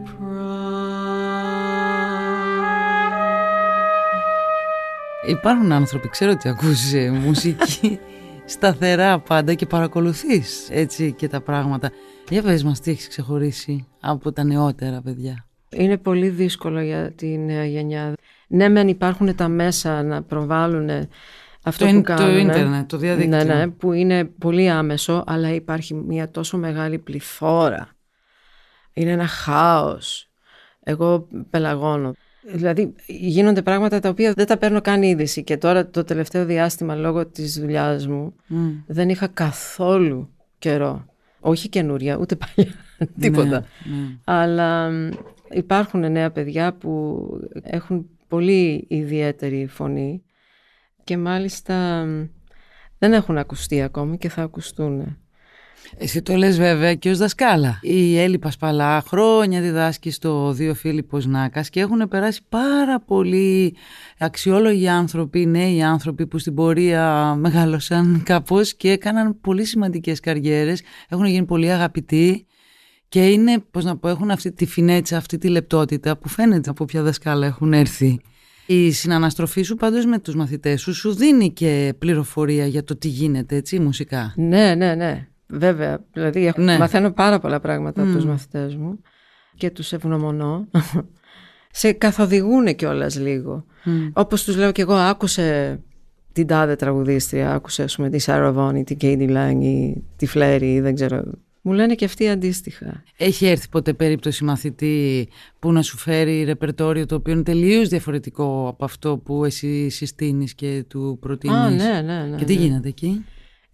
Prague. Υπάρχουν άνθρωποι, ξέρω ότι ακούς μουσική σταθερά πάντα και παρακολουθείς έτσι και τα πράγματα. Για πες μας, τι έχεις ξεχωρίσει από τα νεότερα παιδιά? Είναι πολύ δύσκολο για τη νέα γενιά. Ναι, μεν υπάρχουν τα μέσα να προβάλλουν αυτό που κάνουν. Το ίντερνετ, το διαδίκτυο. Ναι, που είναι πολύ άμεσο, αλλά υπάρχει μια τόσο μεγάλη πληθώρα. Είναι ένα χάος. Εγώ πελαγώνω. Δηλαδή γίνονται πράγματα τα οποία δεν τα παίρνω καν είδηση, και τώρα το τελευταίο διάστημα λόγω της δουλειάς μου δεν είχα καθόλου καιρό. Όχι καινούρια, ούτε παλιά, τίποτα. Αλλά υπάρχουν νέα παιδιά που έχουν πολύ ιδιαίτερη φωνή και μάλιστα δεν έχουν ακουστεί ακόμη και θα ακουστούν. Εσύ το λες βέβαια και ως δασκάλα. Η Έλλη Πασπαλά χρόνια διδάσκει στο Δύο Φίλιππος Νάκας και έχουν περάσει πάρα πολλοί αξιόλογοι άνθρωποι, νέοι άνθρωποι που στην πορεία μεγάλωσαν κάπως και έκαναν πολύ σημαντικές καριέρες, έχουν γίνει πολύ αγαπητοί και είναι, πώς να πω, έχουν αυτή τη φινέτσα, αυτή τη λεπτότητα που φαίνεται από ποια δασκάλα έχουν έρθει. Η συναναστροφή σου πάντως με τους μαθητές σου δίνει και πληροφορία για το τι γίνεται, έτσι, μουσικά. Ναι. Βέβαια, δηλαδή μαθαίνω πάρα πολλά πράγματα από τους μαθητές μου και τους ευγνωμονώ. Σε καθοδηγούν κιόλας λίγο. Όπως τους λέω κι εγώ, άκουσε την τάδε τραγουδίστρια, άκουσε ας πούμε τη Σάρα Βόν ή την Κέιντι Λάγκ ή τη Φλέρι, δεν ξέρω. Μου λένε και αυτοί αντίστοιχα. Έχει έρθει ποτέ περίπτωση μαθητή που να σου φέρει ρεπερτόριο το οποίο είναι τελείως διαφορετικό από αυτό που εσύ συστήνεις και του προτείνεις? Ναι. Και τι γίνεται εκεί?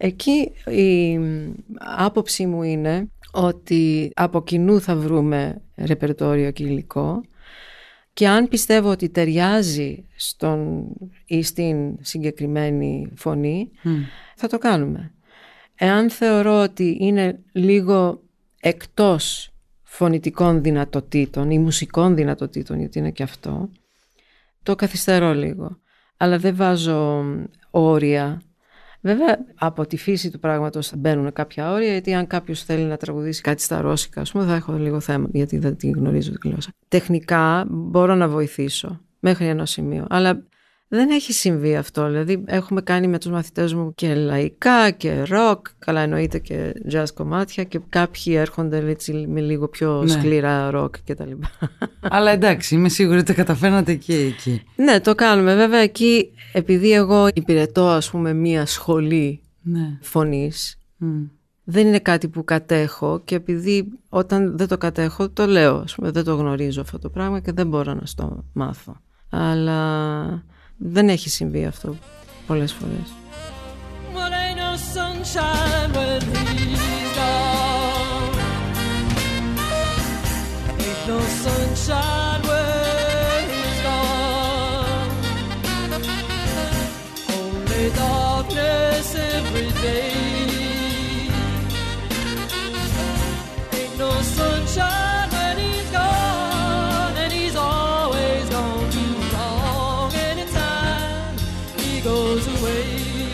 Εκεί η άποψή μου είναι ότι από κοινού θα βρούμε ρεπερτόριο και υλικό και αν πιστεύω ότι ταιριάζει στον ή στην συγκεκριμένη φωνή, θα το κάνουμε. Εάν θεωρώ ότι είναι λίγο εκτός φωνητικών δυνατοτήτων ή μουσικών δυνατοτήτων, γιατί είναι και αυτό, το καθυστερώ λίγο. Αλλά δεν βάζω όρια. Βέβαια, από τη φύση του πράγματος θα μπαίνουν κάποια όρια, γιατί αν κάποιος θέλει να τραγουδήσει κάτι στα ρώσικα, ας πούμε, θα έχω λίγο θέμα, γιατί δεν την γνωρίζω τη γλώσσα. Τεχνικά μπορώ να βοηθήσω μέχρι ενός σημείου, αλλά δεν έχει συμβεί αυτό. Δηλαδή, έχουμε κάνει με τους μαθητές μου και λαϊκά και ροκ, καλά εννοείται και jazz κομμάτια, και κάποιοι έρχονται έτσι, με λίγο πιο σκληρά ροκ κτλ. Αλλά εντάξει, είμαι σίγουρη ότι τα καταφέρνατε και εκεί. Ναι, το κάνουμε. Βέβαια, εκεί, επειδή εγώ υπηρετώ, ας πούμε, μία σχολή φωνής, δεν είναι κάτι που κατέχω, και επειδή όταν δεν το κατέχω, το λέω, ας πούμε, δεν το γνωρίζω αυτό το πράγμα και δεν μπορώ να στο μάθω. Αλλά δεν έχει συμβεί αυτό πολλές φορές. Well, ain't no sunshine when he's gone. Ain't no sunshine when he's gone. Only darkness every day. Ain't no sunshine when he's gone, and he's always gone too long. Anytime he goes away.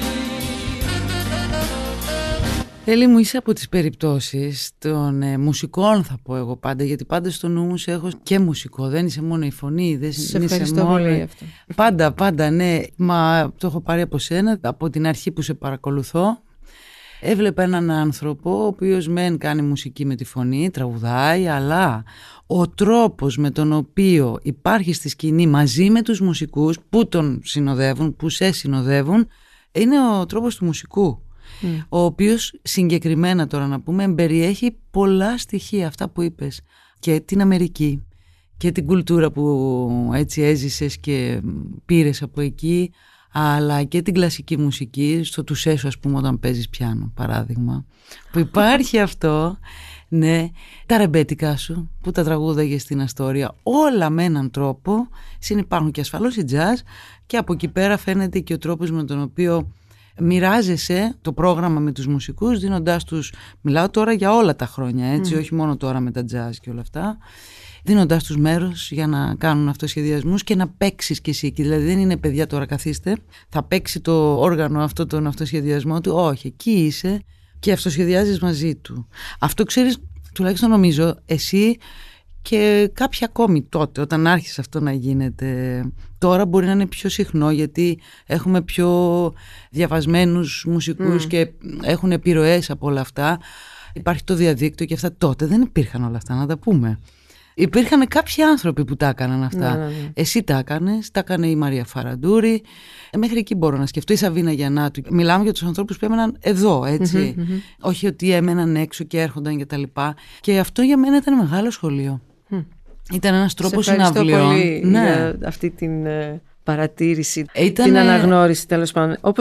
Έλλη μου, είσαι από τις περιπτώσεις των μουσικών, θα πω εγώ πάντα, γιατί πάντα στο νου μου σε έχω και μουσικό, δεν είσαι μόνο η φωνή, δεν Σε είσαι ευχαριστώ μόνο... πολύ αυτό. Πάντα, ναι, μα το έχω πάρει από σένα, από την αρχή που σε παρακολουθώ. Έβλεπα έναν άνθρωπο, ο οποίος μεν κάνει μουσική με τη φωνή, τραγουδάει, αλλά ο τρόπος με τον οποίο υπάρχει στη σκηνή μαζί με τους μουσικούς που τον συνοδεύουν, που σε συνοδεύουν, είναι ο τρόπος του μουσικού. Ο οποίος συγκεκριμένα, τώρα να πούμε, εμπεριέχει πολλά στοιχεία, αυτά που είπες, και την Αμερική και την κουλτούρα που έτσι έζησες και πήρες από εκεί, αλλά και την κλασική μουσική, στο τουσέσου, ας πούμε, όταν παίζεις πιάνο, παράδειγμα, που υπάρχει αυτό, ναι, τα ρεμπέτικά σου που τα τραγούδαγες στην Αστόρια, όλα με έναν τρόπο συνυπάρχουν, και ασφαλώς η jazz, και από εκεί πέρα φαίνεται και ο τρόπος με τον οποίο μοιράζεσαι το πρόγραμμα με τους μουσικούς, δίνοντάς τους, μιλάω τώρα για όλα τα χρόνια, έτσι, όχι μόνο τώρα με τα jazz και όλα αυτά, δίνοντάς τους μέρος για να κάνουν αυτοσχεδιασμούς και να παίξεις κι εσύ εκεί. Δηλαδή δεν είναι παιδιά τώρα καθίστε, θα παίξει το όργανο αυτό τον αυτοσχεδιασμό του, όχι, εκεί είσαι και αυτοσχεδιάζεις μαζί του. Αυτό ξέρεις, τουλάχιστον νομίζω, εσύ και κάποιοι ακόμη τότε, όταν άρχισε αυτό να γίνεται. Τώρα μπορεί να είναι πιο συχνό, γιατί έχουμε πιο διαβασμένους μουσικούς και έχουν επιρροές από όλα αυτά. Υπάρχει το διαδίκτυο και αυτά. Τότε δεν υπήρχαν όλα αυτά, να τα πούμε. Υπήρχαν κάποιοι άνθρωποι που τα έκαναν αυτά. Ναι. Εσύ τα έκανες, τα έκανε η Μαρία Φαραντούρη. Μέχρι εκεί μπορώ να σκεφτώ. Η Σαβίνα Γιαννάτου. Μιλάμε για τους ανθρώπους που έμεναν εδώ, έτσι. Όχι ότι έμεναν έξω και έρχονταν κτλ. Και αυτό για μένα ήταν μεγάλο σχολείο. Ήταν ένας τρόπος συναυλιών. Ευχαριστώ πολύ για αυτή την παρατήρηση, την αναγνώριση, τέλος πάντων. Όπως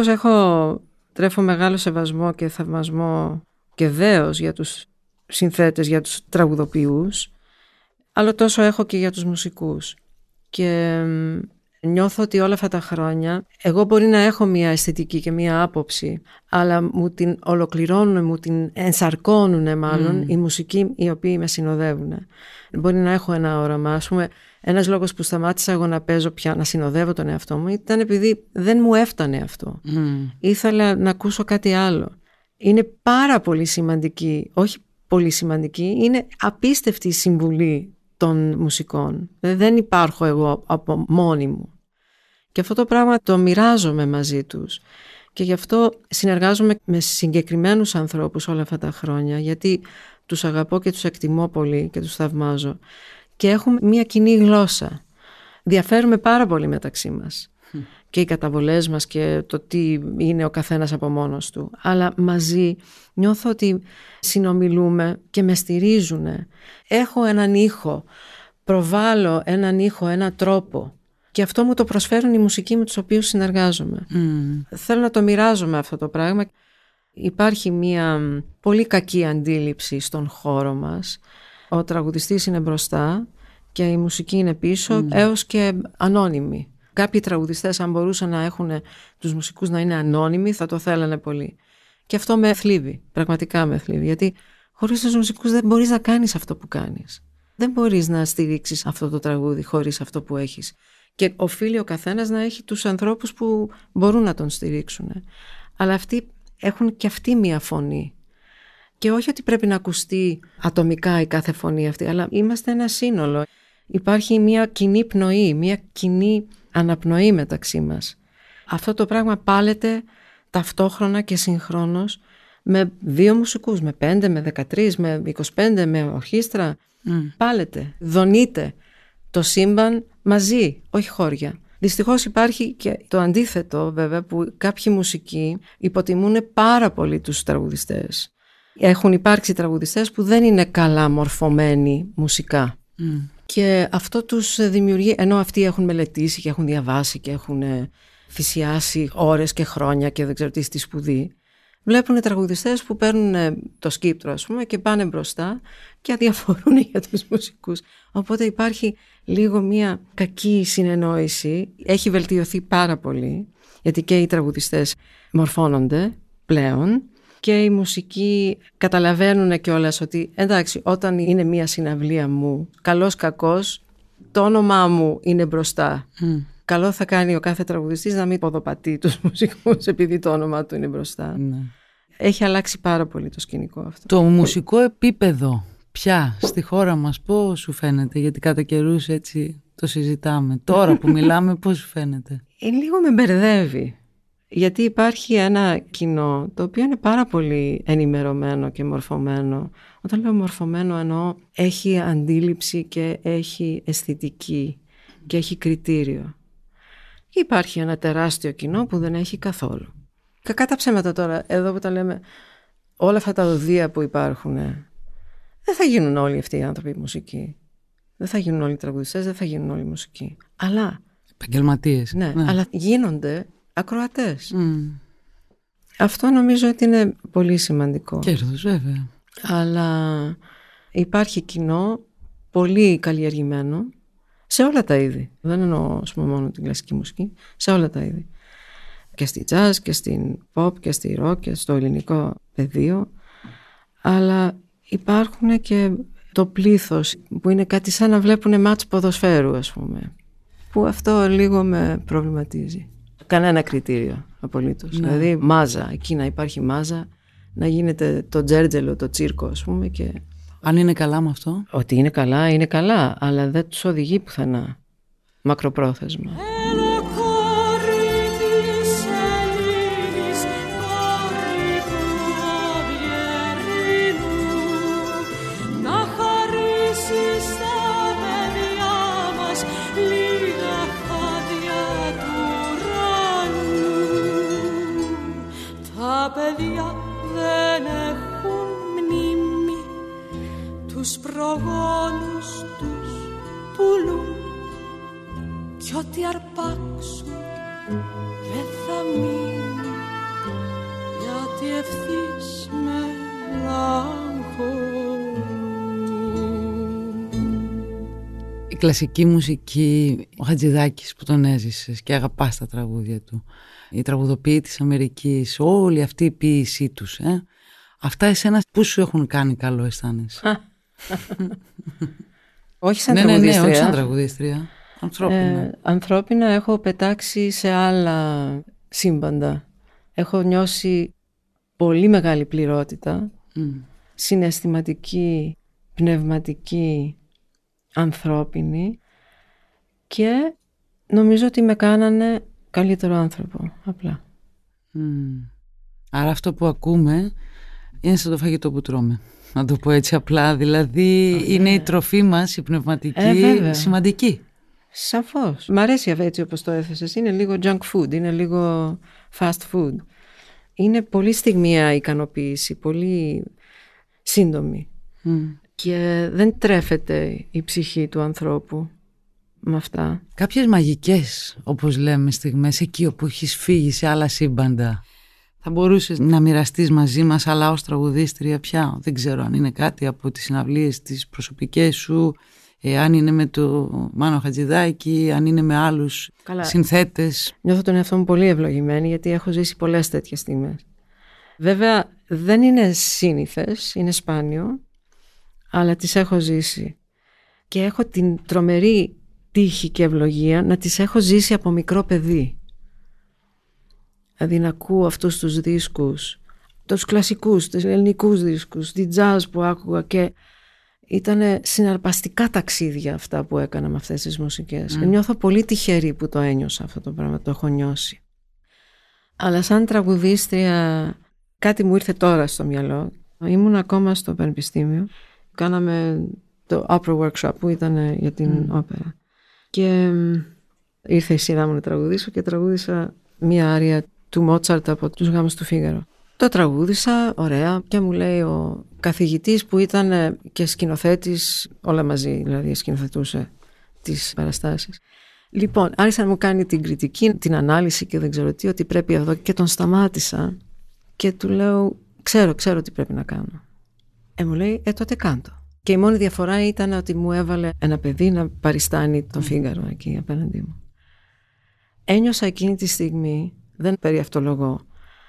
τρέφω μεγάλο σεβασμό και θαυμασμό και δέος για τους συνθέτες, για τους τραγουδοποιούς, αλλά τόσο έχω και για τους μουσικούς. Και νιώθω ότι όλα αυτά τα χρόνια εγώ μπορεί να έχω μια αισθητική και μια άποψη, αλλά μου την ολοκληρώνουν, μου την ενσαρκώνουν μάλλον οι μουσικοί οι οποίοι με συνοδεύουν. Μπορεί να έχω ένα όραμα. Ας πούμε, ένας λόγος που σταμάτησα εγώ να παίζω πια, να συνοδεύω τον εαυτό μου, ήταν επειδή δεν μου έφτανε αυτό. Ήθελα να ακούσω κάτι άλλο. Είναι πάρα πολύ σημαντική, όχι πολύ σημαντική, είναι απίστευτη η συμβουλή των μουσικών. Δεν υπάρχω εγώ από μόνη μου. Και αυτό το πράγμα το μοιράζομαι μαζί τους. Και γι' αυτό συνεργάζομαι με συγκεκριμένους ανθρώπους όλα αυτά τα χρόνια, γιατί τους αγαπώ και τους εκτιμώ πολύ και τους θαυμάζω. Και έχουμε μια κοινή γλώσσα. Διαφέρουμε πάρα πολύ μεταξύ μας. Και οι καταβολές μας και το τι είναι ο καθένας από μόνος του. Αλλά μαζί νιώθω ότι συνομιλούμε και με στηρίζουν. Έχω έναν ήχο, προβάλλω έναν ήχο, έναν τρόπο. Και αυτό μου το προσφέρουν οι μουσικοί με τους οποίους συνεργάζομαι. Θέλω να το μοιράζομαι αυτό το πράγμα. Υπάρχει μια πολύ κακή αντίληψη στον χώρο μας. Ο τραγουδιστής είναι μπροστά και η μουσική είναι πίσω, έως και ανώνυμη. Κάποιοι τραγουδιστές, αν μπορούσαν να έχουν τους μουσικούς να είναι ανώνυμοι, θα το θέλανε πολύ. Και αυτό με θλίβει, πραγματικά με θλίβει, γιατί χωρίς τους μουσικούς δεν μπορείς να κάνεις αυτό που κάνεις. Δεν μπορείς να στηρίξεις αυτό το τραγούδι χωρίς αυτό που έχεις. Και οφείλει ο καθένας να έχει τους ανθρώπους που μπορούν να τον στηρίξουν. Αλλά αυτοί έχουν και αυτοί μία φωνή. Και όχι ότι πρέπει να ακουστεί ατομικά η κάθε φωνή αυτή, αλλά είμαστε ένα σύνολο. Υπάρχει μία κοινή πνοή, μία κοινή αναπνοή μεταξύ μας. Αυτό το πράγμα πάλεται ταυτόχρονα και συγχρόνως με 2 μουσικούς, με 5, με 13, με 25, με ορχήστρα. Πάλεται, δονείται το σύμπαν μαζί, όχι χώρια. Δυστυχώς υπάρχει και το αντίθετο βέβαια, που κάποιοι μουσικοί υποτιμούν πάρα πολύ τους τραγουδιστές. Έχουν υπάρξει τραγουδιστές που δεν είναι καλά μορφωμένοι μουσικά. Και αυτό τους δημιουργεί, ενώ αυτοί έχουν μελετήσει και έχουν διαβάσει και έχουν θυσιάσει ώρες και χρόνια και δεν ξέρω τι στη σπουδή, βλέπουν τραγουδιστές που παίρνουν το σκύπτρο, ας πούμε, και πάνε μπροστά και αδιαφορούν για τους μουσικούς. Οπότε υπάρχει λίγο μια κακή συνεννόηση. Έχει βελτιωθεί πάρα πολύ, γιατί και οι τραγουδιστές μορφώνονται πλέον και οι μουσικοί καταλαβαίνουν κιόλας ότι εντάξει, όταν είναι μια συναυλία μου, καλός κακός, το όνομά μου είναι μπροστά. Καλό θα κάνει ο κάθε τραγουδιστής να μην ποδοπατεί τους μουσικούς επειδή το όνομά του είναι μπροστά. Έχει αλλάξει πάρα πολύ το σκηνικό αυτό. Το μουσικό επίπεδο πια στη χώρα μας πώς σου φαίνεται? Γιατί κατά καιρούς έτσι το συζητάμε. Τώρα που μιλάμε πώς σου φαίνεται? Λίγο με μπερδεύει. Γιατί υπάρχει ένα κοινό το οποίο είναι πάρα πολύ ενημερωμένο και μορφωμένο. Όταν λέω μορφωμένο εννοώ έχει αντίληψη και έχει αισθητική και έχει κριτήριο. Και υπάρχει ένα τεράστιο κοινό που δεν έχει καθόλου. Κακά τα ψέματα τώρα, εδώ που τα λέμε, όλα αυτά τα οδεία που υπάρχουν, δεν θα γίνουν όλοι αυτοί οι άνθρωποι μουσικοί. Δεν θα γίνουν όλοι οι τραγουδιστές, δεν θα γίνουν όλοι οι μουσικοί. Αλλά επαγγελματίες. Ναι, αλλά γίνονται ακροατές. Αυτό νομίζω ότι είναι πολύ σημαντικό. Κέρδος, βέβαια. Αλλά υπάρχει κοινό πολύ καλλιεργημένο σε όλα τα είδη. Δεν εννοώ μόνο την κλασική μουσική, σε όλα τα είδη. Και στη jazz και στην pop και στη rock και στο ελληνικό πεδίο. Αλλά υπάρχουν και το πλήθος που είναι κάτι σαν να βλέπουν μάτς ποδοσφαίρου, ας πούμε. Που αυτό λίγο με προβληματίζει. Κανένα κριτήριο απολύτως. Ναι. Δηλαδή μάζα, εκεί να υπάρχει μάζα, να γίνεται το τζέρτζελο, το τσίρκο, ας πούμε. Και... Αν είναι καλά με αυτό? Ότι είναι καλά, αλλά δεν τους οδηγεί πουθενά μακροπρόθεσμα. Τα παιδιά δεν έχουν μνήμη, τους προγόνους τους πουλούν κι ό,τι αρπάξουν δεν θα μείνει, γιατί ευθύς μελαγχολούν. Η κλασική μουσική, ο Χατζηδάκης που τον έζησες και αγαπάς τα τραγούδια του, οι τραγουδοποιοί της Αμερικής, όλη αυτή η ποίησή τους, αυτά εσένα που σου έχουν κάνει καλό, αισθάνεσαι? Όχι σαν τραγουδίστρια. Ναι, όχι σαν τραγουδίστρια. Ανθρώπινα. Ανθρώπινα έχω πετάξει σε άλλα σύμπαντα. Έχω νιώσει πολύ μεγάλη πληρότητα, συναισθηματική, πνευματική, ανθρώπινη, και νομίζω ότι με κάνανε καλύτερο άνθρωπο, απλά. Άρα αυτό που ακούμε είναι σαν το φαγητό που τρώμε, να το πω έτσι απλά. Δηλαδή είναι η τροφή μας, η πνευματική, σημαντική. Σαφώς. Μ' αρέσει έτσι όπως το έθεσες. Είναι λίγο junk food, είναι λίγο fast food. Είναι πολύ στιγμιαία ικανοποίηση, πολύ σύντομη. Και δεν τρέφεται η ψυχή του ανθρώπου με αυτά. Κάποιες μαγικές, όπως λέμε, στιγμές εκεί όπου έχεις φύγει σε άλλα σύμπαντα, Θα μπορούσες να μοιραστείς μαζί μας, αλλά ως τραγουδίστρια πια? Δεν ξέρω αν είναι κάτι από τις συναυλίες τις προσωπικές σου, αν είναι με το Μάνο Χατζηδάκη, αν είναι με άλλους συνθέτες. Νιώθω τον εαυτό μου πολύ ευλογημένη, γιατί έχω ζήσει πολλές τέτοιες στιγμές. Βέβαια δεν είναι σύνηθες, είναι σπάνιο, αλλά τις έχω ζήσει. Και έχω την τρομερή τύχη και ευλογία να τις έχω ζήσει από μικρό παιδί. Δηλαδή να ακούω αυτούς τους δίσκους, τους κλασικούς, τους ελληνικούς δίσκους, τη jazz που άκουγα, και ήταν συναρπαστικά ταξίδια αυτά που έκανα με αυτές τις μουσικές. Νιώθω πολύ τυχερή που το ένιωσα αυτό το πράγμα, το έχω νιώσει. Αλλά σαν τραγουδίστρια κάτι μου ήρθε τώρα στο μυαλό. Ήμουν ακόμα στο πανεπιστήμιο. Κάναμε το opera workshop που ήταν για την όπερα. Και ήρθε η σειρά μου να τραγουδήσω και τραγούδισα μία άρια του Μότσαρτ από τους Γάμους του Φίγαρο. Το τραγούδισα, ωραία, και μου λέει ο καθηγητής που ήταν και σκηνοθέτης, όλα μαζί δηλαδή σκηνοθετούσε τις παραστάσεις. Λοιπόν, άρχισε να μου κάνει την κριτική, την ανάλυση και δεν ξέρω τι, ότι πρέπει εδώ, και τον σταμάτησα και του λέω ξέρω τι πρέπει να κάνω. Μου λέει τότε κάντο. Και η μόνη διαφορά ήταν ότι μου έβαλε ένα παιδί να παριστάνει τον Φίγαρο εκεί απέναντί μου. Ένιωσα εκείνη τη στιγμή, δεν περιαυτολογώ,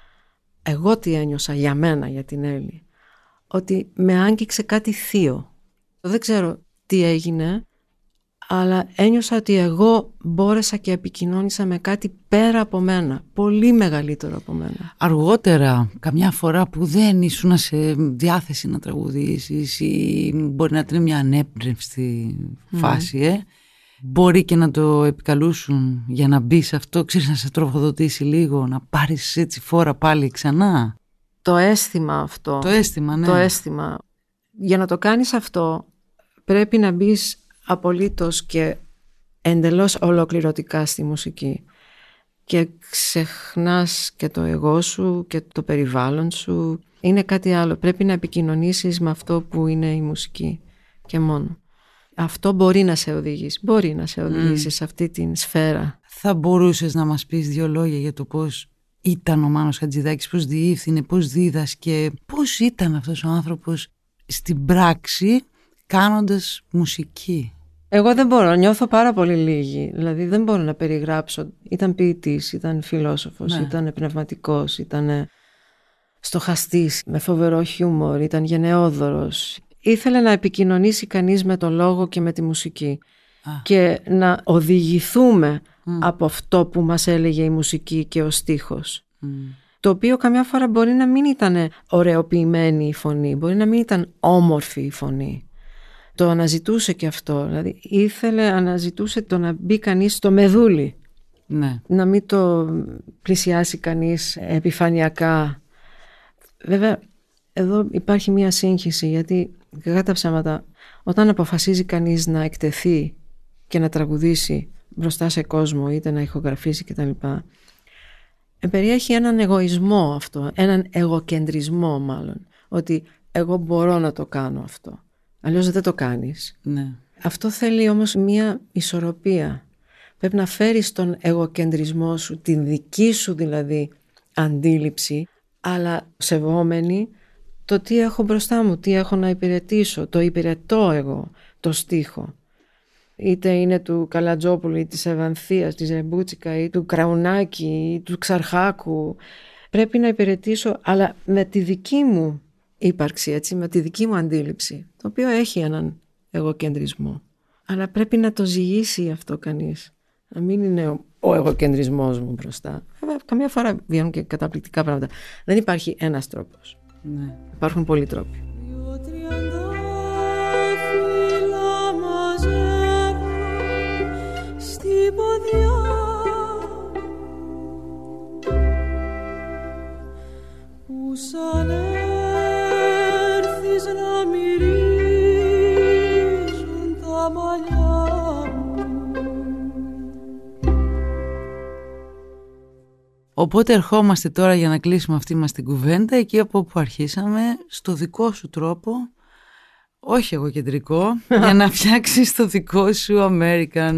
εγώ τι ένιωσα για μένα, για την Έλλη, ότι με άγγιξε κάτι θείο. Δεν ξέρω τι έγινε, αλλά ένιωσα ότι εγώ μπόρεσα και επικοινώνησα με κάτι πέρα από μένα, πολύ μεγαλύτερο από μένα. Αργότερα, καμιά φορά που δεν ήσουν σε διάθεση να τραγουδήσεις ή μπορεί να είναι μια ανέπνευστη φάση, μπορεί και να το επικαλούσουν για να μπει σε αυτό, ξέρεις, να σε τροφοδοτήσει λίγο, να πάρεις έτσι φόρα πάλι ξανά. Το αίσθημα αυτό. Το αίσθημα, ναι. Το αίσθημα. Για να το κάνεις αυτό πρέπει να μπεις απολύτως και εντελώς ολοκληρωτικά στη μουσική. Και ξεχνάς και το εγώ σου και το περιβάλλον σου. Είναι κάτι άλλο. Πρέπει να επικοινωνήσεις με αυτό που είναι η μουσική και μόνο. Αυτό μπορεί να σε οδηγήσει. Μπορεί να σε οδηγήσει σε αυτή την σφαίρα. Θα μπορούσες να μας πεις 2 λόγια για το πώς ήταν ο Μάνος Χατζηδάκης, πώς διεύθυνε, πώς δίδασκε, πώς ήταν αυτός ο άνθρωπος στην πράξη κάνοντας μουσική? Εγώ δεν μπορώ, νιώθω πάρα πολύ λίγη. Δηλαδή δεν μπορώ να περιγράψω. Ήταν ποιητής, ήταν φιλόσοφος, ήταν πνευματικός, ήταν στοχαστής, με φοβερό χιούμορ, ήταν γενναιόδωρος. Ήθελε να επικοινωνήσει κανείς με το λόγο και με τη μουσική και να οδηγηθούμε από αυτό που μας έλεγε η μουσική και ο στίχος. Το οποίο καμιά φορά μπορεί να μην ήταν ωραιοποιημένη η φωνή, μπορεί να μην ήταν όμορφη η φωνή. Το αναζητούσε και αυτό, δηλαδή αναζητούσε το να μπει κανείς στο μεδούλι, να μην το πλησιάσει κανείς επιφανειακά. Βέβαια εδώ υπάρχει μία σύγχυση, γιατί κατά τα ψέματα όταν αποφασίζει κανείς να εκτεθεί και να τραγουδήσει μπροστά σε κόσμο, είτε να ηχογραφήσει κτλ, περιέχει έναν εγωισμό αυτό, έναν εγωκεντρισμό μάλλον, ότι εγώ μπορώ να το κάνω αυτό, αλλιώς δεν το κάνεις. Αυτό θέλει όμως μία ισορροπία. Πρέπει να φέρεις τον εγωκεντρισμό σου, την δική σου δηλαδή αντίληψη, αλλά σεβόμενη το τι έχω μπροστά μου, τι έχω να υπηρετήσω, το υπηρετώ εγώ, το στίχο. Είτε είναι του Καλατζόπουλου ή της Ευανθίας, της Ρεμπούτσικα ή του Κραουνάκη ή του Ξαρχάκου. Πρέπει να υπηρετήσω, αλλά με τη δική μου ύπαρξη, έτσι, με τη δική μου αντίληψη, το οποίο έχει έναν εγωκεντρισμό. Αλλά πρέπει να το ζυγίσει αυτό κανείς. Να μην είναι ο εγωκεντρισμός μου μπροστά. Καμιά φορά βγαίνουν και καταπληκτικά πράγματα. Δεν υπάρχει ένας τρόπος. Υπάρχουν πολλοί τρόποι. Στην ποδιά που σαν έρθεις να μυρίζουν τα μαλλιά μου. Οπότε ερχόμαστε τώρα, για να κλείσουμε αυτή μας την κουβέντα, εκεί από όπου αρχίσαμε, στο δικό σου τρόπο, όχι εγωκεντρικό, για να φτιάξεις το δικό σου American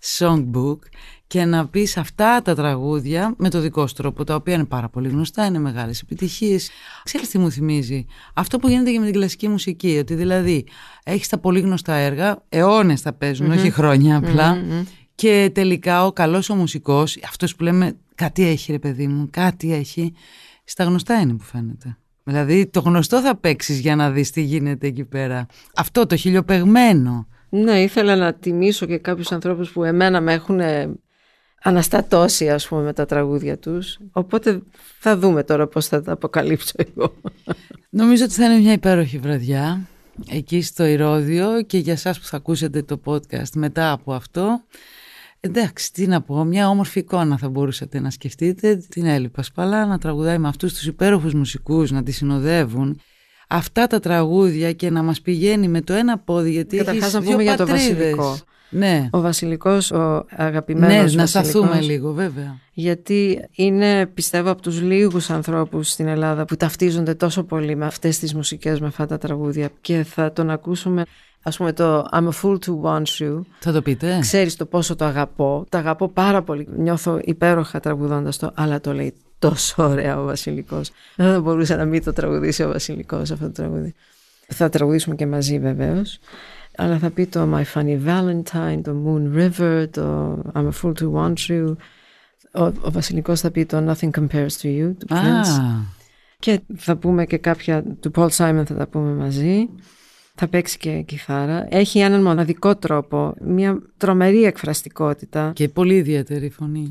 songbook και να πεις αυτά τα τραγούδια με το δικό σου τρόπο, τα οποία είναι πάρα πολύ γνωστά, είναι μεγάλες επιτυχίες. Ξέρεις τι μου θυμίζει? Αυτό που γίνεται και με την κλασική μουσική, ότι δηλαδή έχεις τα πολύ γνωστά έργα, αιώνες τα παίζουν, όχι χρόνια απλά, και τελικά ο καλός ο μουσικός, αυτός που λέμε κάτι έχει ρε παιδί μου, κάτι έχει, στα γνωστά είναι που φαίνεται. Δηλαδή το γνωστό θα παίξεις για να δεις τι γίνεται εκεί πέρα. Αυτό το χιλιοπεγμένο. Ναι, ήθελα να τιμήσω και κάποιους ανθρώπους που εμένα με έχουν αναστατώσει, ας πούμε, με τα τραγούδια τους. Οπότε θα δούμε τώρα πώς θα τα αποκαλύψω εγώ. Νομίζω ότι θα είναι μια υπέροχη βραδιά εκεί στο Ηρώδειο, και για εσάς που θα ακούσετε το podcast μετά από αυτό, εντάξει, τι να πω, μια όμορφη εικόνα θα μπορούσατε να σκεφτείτε, την Έλλη Πασπαλά να τραγουδάει με αυτούς τους υπέροχους μουσικούς, να τη συνοδεύουν αυτά τα τραγούδια και να μας πηγαίνει με το ένα πόδι, γιατί καταρχάς έχεις να πούμε δύο για πατρίδες. το Βασιλικό. Ναι. Ο Βασιλικός, ο αγαπημένος Ναι, να Βασιλικός, σταθούμε λίγο βέβαια. γιατί είναι, πιστεύω, από τους λίγους ανθρώπους στην Ελλάδα που ταυτίζονται τόσο πολύ με αυτές τις μουσικές, με αυτά τα τραγούδια, και θα τον ακούσουμε. Ας πούμε το I'm a fool to want you. Θα το πείτε? Ξέρεις το πόσο το αγαπώ. Το αγαπώ πάρα πολύ. Νιώθω υπέροχα τραγουδώντας το, αλλά το λέει τόσο ωραία ο Βασιλικός. Δεν θα μπορούσε να μην το τραγουδήσει ο Βασιλικός αυτό το τραγούδι. Θα τραγουδήσουμε και μαζί βεβαίως. Αλλά θα πει το My Funny Valentine, το Moon River, το I'm a fool to want you. Ο Βασιλικός θα πει το Nothing Compares to You, του Prince. Και θα πούμε και κάποια του Paul Simon, θα τα πούμε μαζί. Θα παίξει και κιθάρα. Έχει έναν μοναδικό τρόπο, μια τρομερή εκφραστικότητα. Και πολύ ιδιαίτερη φωνή.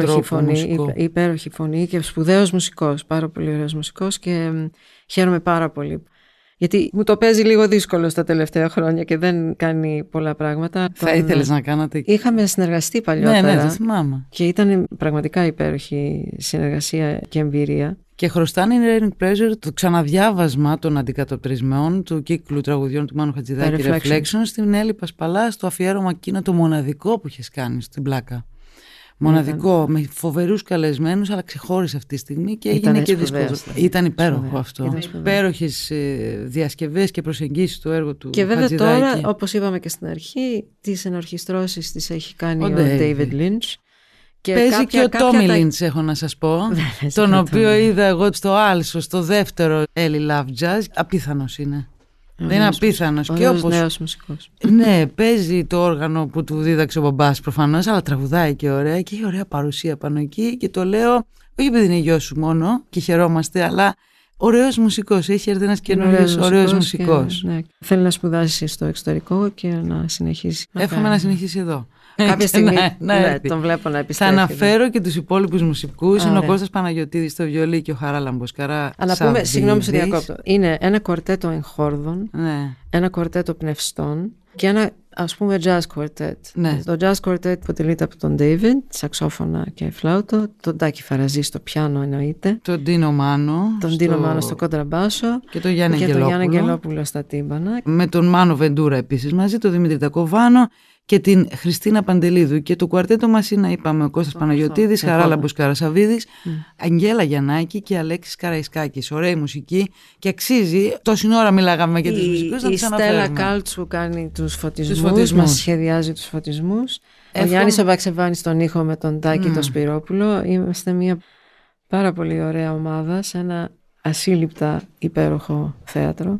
Υπέροχη φωνή και σπουδαίος μουσικός. Πάρα πολύ ωραίος μουσικός, και χαίρομαι πάρα πολύ. Γιατί μου το παίζει λίγο δύσκολο στα τελευταία χρόνια και δεν κάνει πολλά πράγματα. Θα ήθελες να κάνατε? Είχαμε συνεργαστεί παλιότερα. Ναι, το θυμάμαι. Και ήταν πραγματικά υπέροχη συνεργασία και εμπειρία. Και χρωστάνε η Raining Pleasure το ξαναδιάβασμα των αντικατοπτρισμών του κύκλου τραγουδιών του Μάνου Χατζηδάκη Reflections στην Έλλη Πασπαλά, στο αφιέρωμα εκείνο το μοναδικό που είχες κάνει στην Πλάκα. Μοναδικό, με φοβερούς καλεσμένους, αλλά ξεχώρισε αυτή τη στιγμή και έγινε και δύσκολο. Ήταν υπέροχο αυτό. Υπέροχες διασκευές και προσεγγίσεις του έργου του και βέβαια Χατζηδάκη. Τώρα, όπως είπαμε και στην αρχή, τις ενορχιστρώσεις τις έχει κάνει ο David Lynch. Και παίζει και ο Τόμι Λίντς, έχω να σας πω, τον οποίο είδα εγώ στο Άλσο, στο δεύτερο Ellie Love Jazz. Απίθανος είναι. Δεν είναι απίθανος. Και όπως νέος μουσικός. Ναι, παίζει το όργανο που του δίδαξε ο μπαμπάς προφανώς, αλλά τραγουδάει και ωραία και έχει ωραία παρουσία πάνω εκεί. Και το λέω, όχι επειδή είναι γιος σου μόνο και χαιρόμαστε, αλλά ωραίος μουσικός. Έχει έρθει ένας καινούριος ωραίος μουσικός. Ναι, θέλει να σπουδάσει στο εξωτερικό και να συνεχίσει. Εύχομαι να συνεχίσει εδώ. Κάποια στιγμή τον βλέπω να επιστρέφει. Θα αναφέρω και τους υπόλοιπους μουσικούς. Είναι ο Κώστας Παναγιωτίδης στο βιολί και ο Χαράλαμπος Καρά. Αλλά πούμε, συγγνώμη στο διακόπτω. Είναι ένα κορτέτο εγχόρδων, ναι, ένα κορτέτο πνευστών και ένα, ας πούμε, jazz quartet. Ναι. Το jazz quartet αποτελείται από τον David, σαξόφωνα και φλάουτο, τον Τάκη Φαραζή στο πιάνο εννοείται, τον Ντίνο Μάνο, στο κοντραμπάσο και τον Γιάννη Αγγελόπουλο στα τύμπανα. Με τον Μάνο Βεντούρα επίσης μαζί, τον Δημήτρη Τακοβάνο και την Χριστίνα Παντελίδου. Και το κουαρτέτο μας είναι, είπαμε, ο Κώστας Παναγιωτίδης, Χαράλαμπος Καρασαβίδης, Αγγέλα Γιαννάκη και Αλέξης Καραϊσκάκης. Ωραία μουσική και αξίζει. Τόση ώρα μιλάγαμε για τους μουσικούς, να τους αναφέρουμε. Η Στέλλα Κάλτσου κάνει τους φωτισμούς, μας σχεδιάζει τους φωτισμούς. Ο Γιάννης ο Μπαξεβάνης στον ήχο με τον Τάκη το Σπυρόπουλο. Είμαστε μια πάρα πολύ ωραία ομάδα σε ένα ασύλληπτα υπέροχο θέατρο.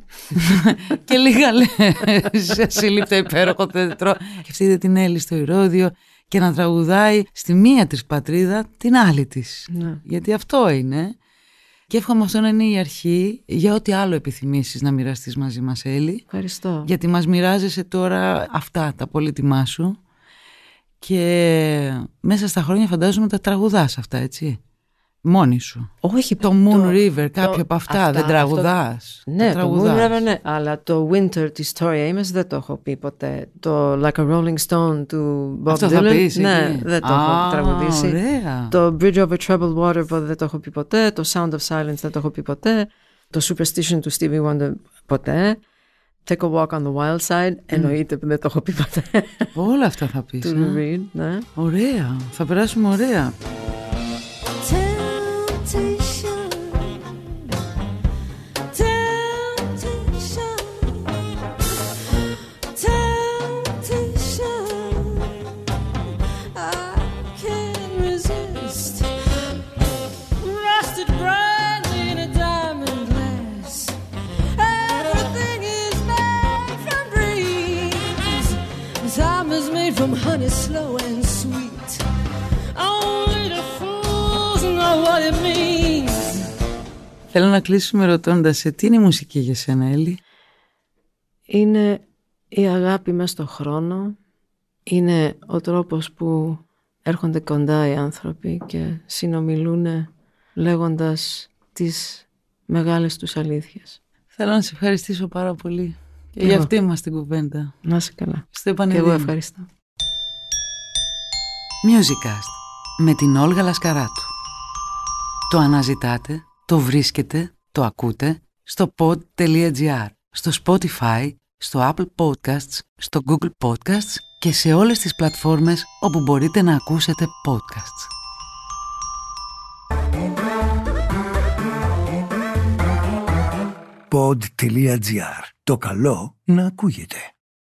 Και λίγα λες, ασύλληπτα υπέροχο θέατρο. Και αυτή είδε την Έλλη στο Ηρώδειο και να τραγουδάει στη μία της πατρίδα την άλλη της. Ναι. Γιατί αυτό είναι. Και εύχομαι αυτό να είναι η αρχή για ό,τι άλλο επιθυμήσεις να μοιραστείς μαζί μας, Έλλη. Ευχαριστώ. Γιατί μας μοιράζεσαι τώρα αυτά τα πολύτιμά σου και μέσα στα χρόνια φαντάζομαι τα τραγουδάς αυτά, έτσι. Μόνη σου. Όχι, το Moon River, κάποια από αυτά δεν τραγουδάς? Ναι, το Moon River ναι, αλλά το Winter της Tori Amos δεν το έχω πει ποτέ. Το Like a Rolling Stone του Bob αυτό Dylan, θα πεις, ναι, δεν το έχω τραγουδήσει. Ωραία. Το Bridge Over Troubled Water δεν το έχω πει ποτέ. Το Sound of Silence δεν το έχω πει ποτέ. Το Superstition του Stevie Wonder ποτέ. Take a Walk on the Wild Side, εννοείται που δεν το έχω πει ποτέ. Όλα αυτά θα πεις. Του Lou Reed, ναι. Ωραία, θα περάσουμε ωραία. some honey slow and sweet. Only the fools know what it means. Θέλω να κλείσουμε ρωτώντας τι είναι η μουσική για σένα, Έλλη? Είναι η αγάπη μες στο χρόνο. Είναι ο τρόπος που έρχονται κοντά οι άνθρωποι και συνομιλούν λέγοντας τις μεγάλες τους αλήθειες. Θέλω να σε ευχαριστήσω πάρα πολύ και για αυτή μας την κουβέντα. Να είσαι καλά. Στο επανειδήμιο. Και εγώ ευχαριστώ. Musicast με την Όλγα Λασκαράτου. Το αναζητάτε, το βρίσκετε, το ακούτε στο pod.gr, στο Spotify, στο Apple Podcasts, στο Google Podcasts και σε όλες τις πλατφόρμες όπου μπορείτε να ακούσετε podcasts. Pod.gr. Το καλό να ακούγεται.